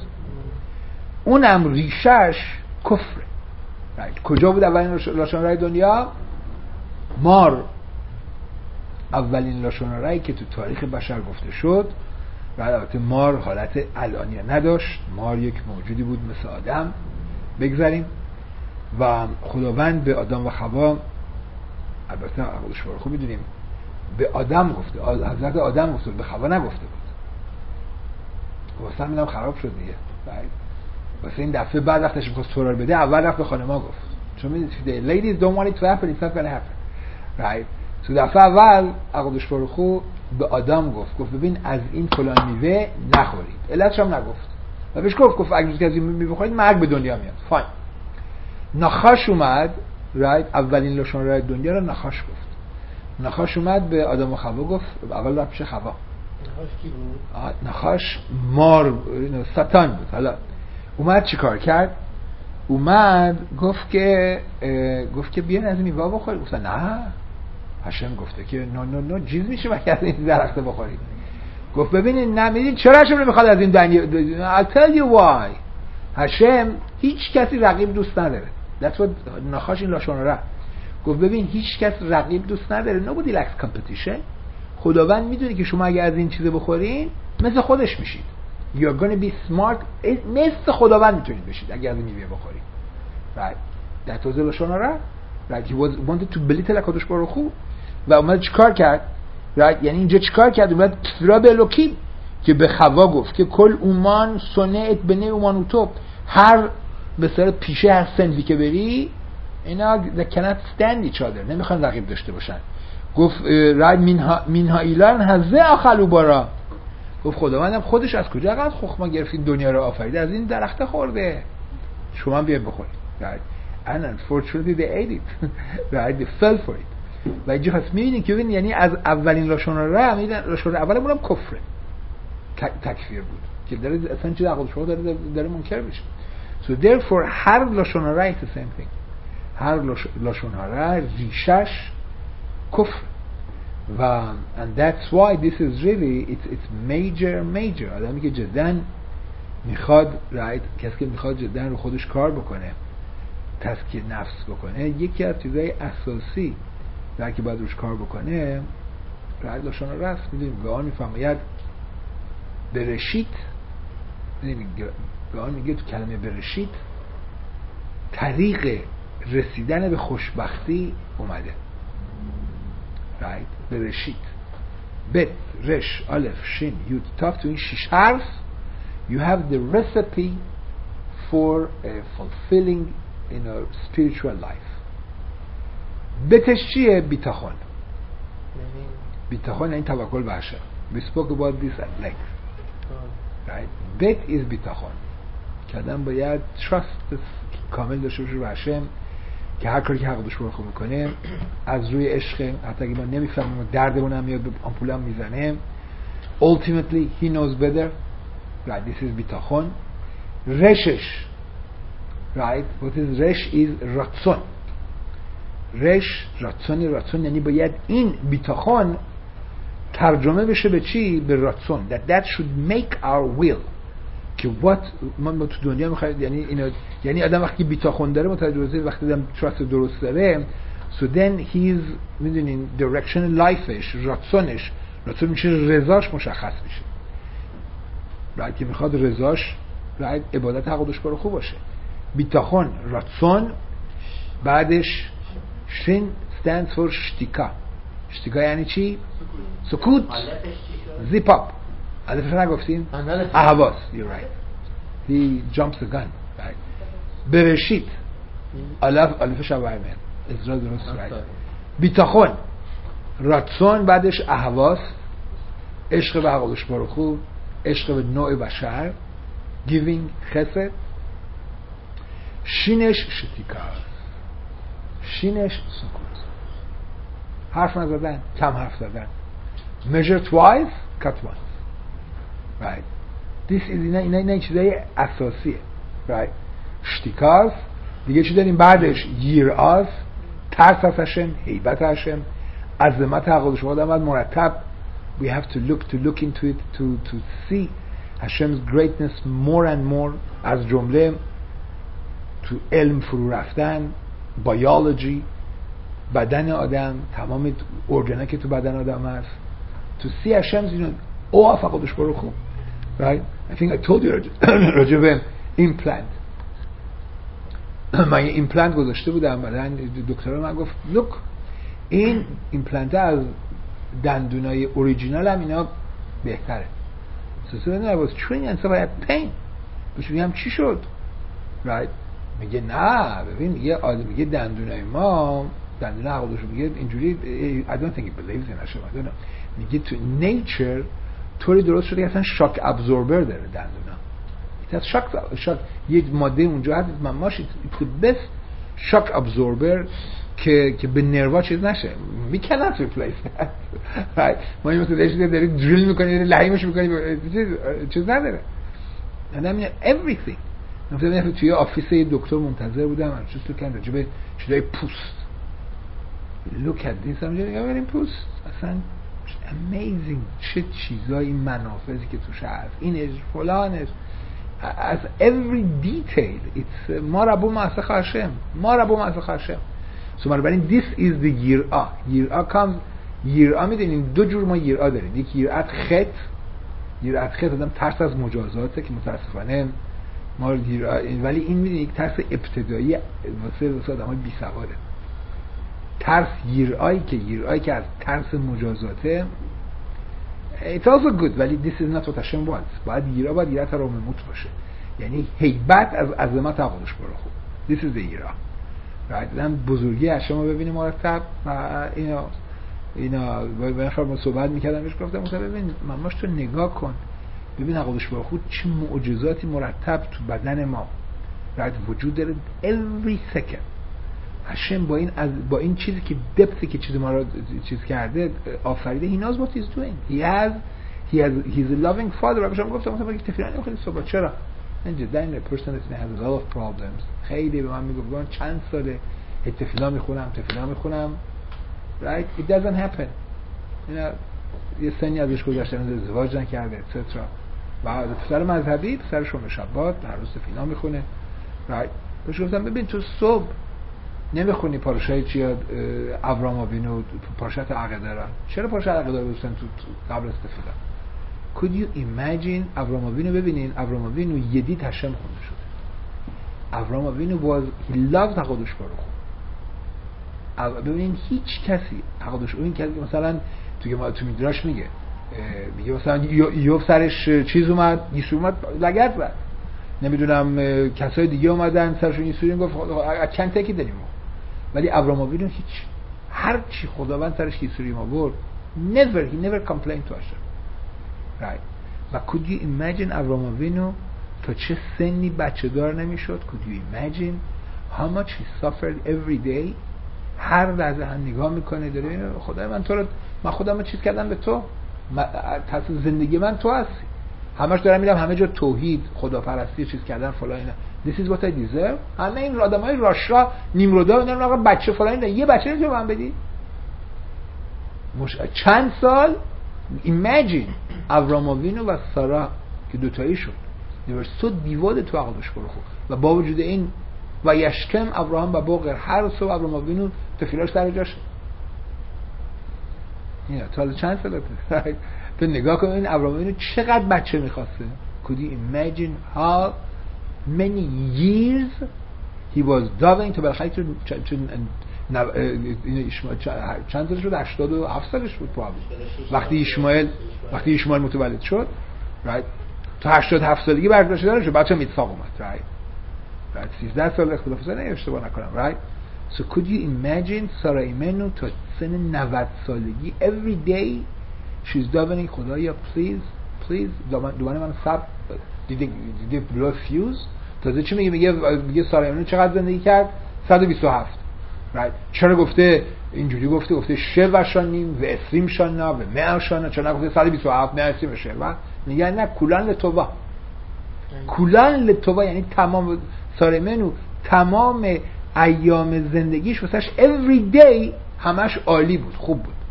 اونم ریشش کفره. right. کجا بود اولین لاشون رأی دنیا؟ مار اولین لاشون رأی که تو تاریخ بشر گفته شد. البته مار حالت الانیه نداشت، مار یک موجودی بود مثل آدم بگذاریم و خداوند به آدم و حوا، البته عقلش رو خوب میدونیم به آدم گفته، حضرت آدم گفته به حوا نگفته بود. واسه همینم خراب شد دیگه. واسه این دفعه بعد وقتش می‌خواست تورا بده اول رفت به خانم‌ها گفت، چون می‌دونید ladies don't want it to happen, it's not going to happen. right. تو دفعه اول عقدش فروخو به آدم گفت گفت ببین از این فلان میوه نخورید. علتش هم نگفت و بهش گفت گفت اگه از این میوه بخورید مرگ به دنیا میاد. فاین. نخاش اومد رایت اولین لاشون رای دنیا رو نخاش گفت. نخاش اومد به آدم و حوا گفت، اول رفت پیش حوا. نخاش کی بود؟ نخاش مار ساتان بود. حالا اومد چیکار کرد؟ اومد گفت که گفت که بیان از این میوه بخورید. گفت نه، هشم گفته که نه نه نه چیز میشه وقتی از این درخت بخورید. گفت ببینید نه میدین چرا هشم نمیخواد از این دنیا. I'll tell you why. هشم هیچ کسی رقیب دوست نداره. That's what نخاش این لاشون را گفت ببین هیچ کس رقیب دوست نداره. Nobody likes competition. خداوند میدونه که شما اگه از این چیزه بخورین مثل خودش میشید. You're going to be smart. مثل خداوند میتونید بشید اگه از این میوه بخورید. Right. That was لاشون را. Right. He was wanted to belittle اکادش باروخو و اومد چیکار کرد؟ right. یعنی اینجا چیکار کرد؟ اومد کفرا به الوکیم که به خوا گفت که کل اومان سنت بنه اومان تو هر به صورت پیشه هر سنفی که بری اینا they cannot stand each other، نمیخوان رقیب داشته باشن. گفت right. مینها مینها ایلان هزه اخلو بارا. گفت خداوندم خودش از کجا قد خخما گرفتین دنیا رو آفریده؟ از این درخت خورده، شما بیاید بخورید. right. and unfortunately they ate it. right. they fell for it. و اینجا هست میبینید که ببین یعنی از اولین لاشون را میدن لاشون اولمون هم کفره. تکفیر بود که داره اصلا چیز عقل شما داره داره منکر بشه. So therefore هر لاشون‌آرا is the same thing. هر لاشون‌آرا ریشش کفر و and that's why this is really it's it's major major. آدمی که جداً میخواد right کسی که میخواد جداً رو خودش کار بکنه، تزکیه نفس بکنه، یکی از چیزهای اساسی در که باید روش کار بکنه رعید لاشون‌آرا است. میدونیم گاهان میفرماید برشید، میدونیم گاهان میگه تو کلمه برشید طریق رسیدن به خوشبختی اومده. right برشید بت رش الف شین یود تاف، تو این شش حرف you have the recipe for a fulfilling in a spiritual life. بتش چیه؟ بیتاخون. بیتاخون یعنی توکل به هشم. We spoke about this at length. right bet is بیتاخون که آدم باید trust کامل داشته باشه به هشم که هر کاری که حق دوش برخو میکنه از روی عشق، حتی اگه ما نمیفهمیم و دردمون هم میاد به آمپولم میزنه. ultimately he knows better. right this is بیتاخون. رشش right what is رش is راتسون. رش راتسون راتسون یعنی باید این بیتاخون ترجمه بشه به چی؟ به راتسون. that that should make our will که what ما تو دنیا میخواید یعنی اینا، یعنی آدم وقتی بیتاخون داره متوجه وقتی آدم trust درست داره so then he's میدونین direction lifeش راتسونش راتسون میشه رضاش مشخص میشه. بعد که میخواد رضاش بعد عبادت حق دوش برو خوب باشه. بیتاخون راتسون بعدش شین stands for شتیکا. شتیکا یعنی چی؟ سکوت. zip up. الفش نگفتیم؟ اهواز. you're right. he jumps the gun. right. برشید الف الفش اول من ازرا درست right. بیتاخون راتسون بعدش اهواز، عشق به حق دوش برو خوب، عشق به نوع بشر، giving خسد. شینش شتیکا، شینش سکوت، حرف نزدن، کم حرف زدن. measure twice cut once. right this is اینا اینا اینا چیزای اساسیه. right شتیکاز دیگه چی داریم بعدش؟ ییرآز، ترس از هشم، هیبت هشم، عظمت حق شما آدم باید مرتب we have to look to look into it to to see Hashem's greatness more and more. از جمله تو علم فرو رفتن، بیولوژی، بدن آدم، تمام ارگانا که تو بدن آدم هست، to see Hashem's you know او فقدش برو خوب. right I think I told you راجع به implant من یه ایمپلنت گذاشته بودم بعدن دکتر من گفت look این ایمپلنت از دندونای اوریجینال هم اینا بهتره. so so then I was training and so I had pain. بهش میگم چی شد؟ right میگه نه ببین یه آدم میگه دندونای ما دندون عقلش میگه اینجوری I don't think he believes in Hashem. I don't know. میگه تو نیچر طوری درست شده که اصلا شاک ابزوربر داره دندونا. این شاک شاک یه ماده اونجا هست مماش it's the best shock absorber که که به نروا چیز نشه. we cannot replace that. right ما این مثلا چیزی داری دریل میکنی لحیمش میکنی چیز چیز نداره. آدم everything. مثلا توی آفیس یه دکتر منتظر بودم just look at راجع به چیزای پوست look at this هم میگم بریم پوست اصلا amazing چه چیزایی منافذی که توش هست اینش فلانش as every detail it's ما ربو معصخ هاشم ما ربو معصخ هاشم. so بنابراین this is the یرعا. یرعا comes یرعا میدونیم دو جور ما یرعا داریم. یک یرعت خط، یرعت خط آدم ترس از مجازاته که متاسفانه ما یرعا، ولی این میدونیم یک ترس ابتدایی واسه واسه آدمای بی سواده. ترس یرعایی که یرعایی که از ترس مجازاته it's also good ولی this is not what Hashem wants. باید یرا باید یرا ترامموت باشه یعنی هیبت از عظمت عقلش برو خوب. this is the یرا. right دادم بزرگی هشم رو ببینیم مرتب و اینا اینا با نفر ما صحبت میکردم بهش گفتم مثلا ببین ماماش تو نگاه کن ببین عقلش برو خوب چه معجزاتی مرتب تو بدن ما right وجود داره every second. هشم با این از با این چیزی که دپتی که چیز ما رو چیز کرده آفریده he knows what he's doing. he has he has he's a loving father. باشم گفتم مثلا یک تفیلانی خیلی صبح چرا این جدا این person that has a lot of problems خیلی به من میگه من چند ساله تفیلا میخونم تفیلا میخونم right it doesn't happen اینا یه سنی ازش گذشته ازدواج نکرده etc و پسر مذهبی پسرشون به شبات هر روز تفیلا میخونه right بهش گفتم ببین تو صبح نمیخونی پارشای چیه ابراهام آوینو پارشات عقیده را چرا پارشات عقیده رو دوستن تو قبل از تفیلا could you imagine ابراهام آوینو ببینین ابراهام آوینو یدی تشم خونده شده ابراهام آوینو was he loved حقودش برو ببینین هیچ کسی حقودش این کسی مثلا توی ما تو میدراش میگه میگه مثلا ایوب سرش چیز اومد یسوع اومد لگد زد نمیدونم کسای دیگه اومدن سرشون یسوع گفت چند تکی داریم ولی ابراهام آوینو هیچ هر چی خداوند سرش یسوع ما برد never he never complained to us right و could you imagine ابراهام آوینو تا چه سنی بچه دار نمیشد could you imagine how much he suffered every day هر لحظه هم نگاه میکنه داره خدای من تو رو من خودم رو چیز کردم به تو تاسیس زندگی من تو هستی همش دارم میرم همه جا توحید خداپرستی چیز کردن فلان اینا this is what I deserve همه این آدمای راشا نیمرودا اینا آقا بچه فلان اینا یه بچه نمیشه من بدی مش... چند سال imagine ابراهام آوینو و سارا که دوتایی شد they were so devoted to عقدش برو و با وجود این و یشکم ابراهام و بغر هر صبح ابراهام آوینو تفیلاش سر جاشه اینا تا چند سال تو نگاه کن این ابراهام آوینو چقدر بچه میخواسته could you imagine how many years he was dying تو بالاخره تو این اشماعیل چند سالش بود هشتاد و هفت سالش بود probably وقتی اشماعیل وقتی اشماعیل متولد شد right تو هشتاد و هفت سالگی برداشته داره شد بچه میثاق اومد right right سیزده سال اختلاف سن اشتباه نکنم right so could you imagine سارا ایمنو تا سن نود سالگی every day she's davening خدایا please please دوباره من سب دیده دیده blood fuse تازه چی میگه میگه میگه سارا ایمنو چقدر زندگی کرد صد و بیست و هفت right چرا گفته اینجوری گفته گفته شو شانیم و اسریم شانا و مئة شانا چرا گفته صد و بیست و هفت مئة اسریم شو میگه نه کلان لتوبا کلان لتوبا یعنی تمام سارا ایمنو تمام ایام زندگیش واسش every day همش عالی بود خوب بود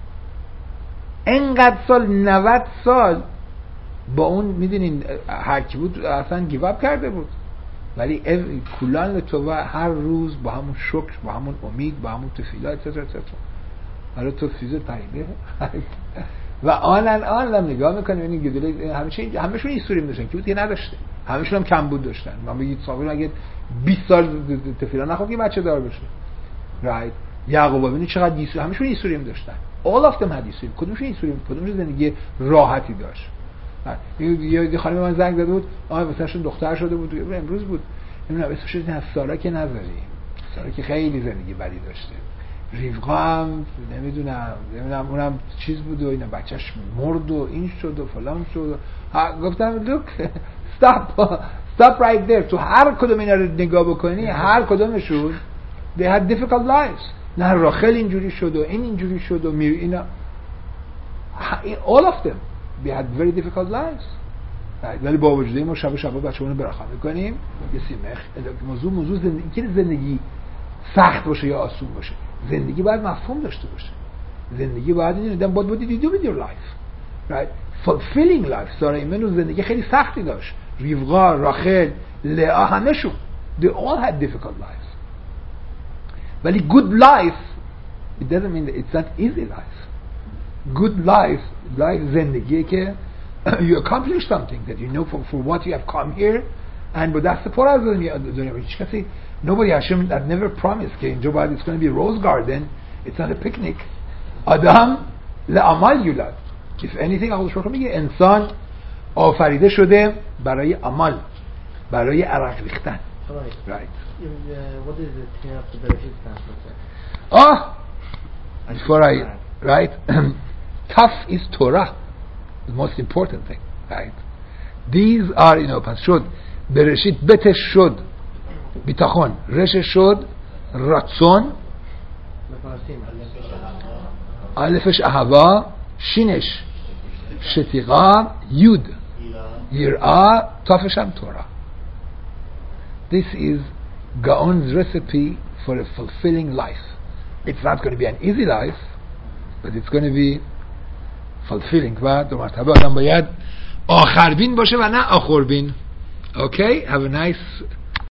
انقدر سال نود سال با اون میدونین هر کی بود اصلا گیو اپ کرده بود ولی کلان تو هر روز با همون شکر با همون امید با همون تفیلا اتتر اتتر حالا تو فیزه پریده و آنن آنن نگاه میکنیم این گدوله همه همشون ایسوری میداشتن که بود که نداشته همشون هم کم بود داشتن من بگید صابون اگه بیست سال تفیلا نخواد که بچه دار بشه رایت یعقوب ببینید چقدر ایسوری همشون ایسوری میداشتن all of them had ایسوری کدومشون ایسوری کدومشون زندگی راحتی داشت یه خانم من زنگ زده بود آها واسهشون دختر شده بود امروز بود نمیدونم اسمش نه سارا که نذاری سارا که خیلی زندگی بدی داشته ریفقا هم نمیدونم نمیدونم اونم چیز بود و اینا بچهش مرد و این شد و فلان شد گفتم look stop stop right there تو هر کدوم اینا رو نگاه بکنی هر کدومشون they had difficult lives نه راخل اینجوری شد و این اینجوری شد و میر اینا all of them they had very difficult lives ولی با وجود این ما شب شب بچه‌مون رو برخواه میکنیم یه سیمخ موضوع موضوع زندگی که زندگی سخت باشه یا آسون باشه زندگی باید مفهوم داشته باشه زندگی باید این آدم باید بودی دیدو with your life right fulfilling life سارا ایمنو زندگی خیلی سختی داشت ریفقا راخل لئا همشون they all had difficult lives ولی good life it doesn't mean that it's not easy life good life life زندگی که you accomplish something that you know for, for what you have come here and با دست پر از دنیا دنیا هیچ کسی nobody Hashem had never promised که اینجا باید it's going to be a rose garden it's not a picnic آدم لعمل یولد if anything آقا شما میگه انسان آفریده شده برای عمل برای عرق ریختن right right uh, what is the thing of the Bereshit translation ah before I right tough is Torah the most important thing right these are you know پس شد برشید بتش شد بیتاخون رشش شد راتسون الفش اهوا شینش Shetiqa Yud. Yir'ah Tafasham Torah. This is Gaon's recipe for a fulfilling life. It's not going to be an easy life, but it's going to be fulfilling. و دو مرتبه آدم باید آخر بین باشه و نه آخر بین. Okay, have a nice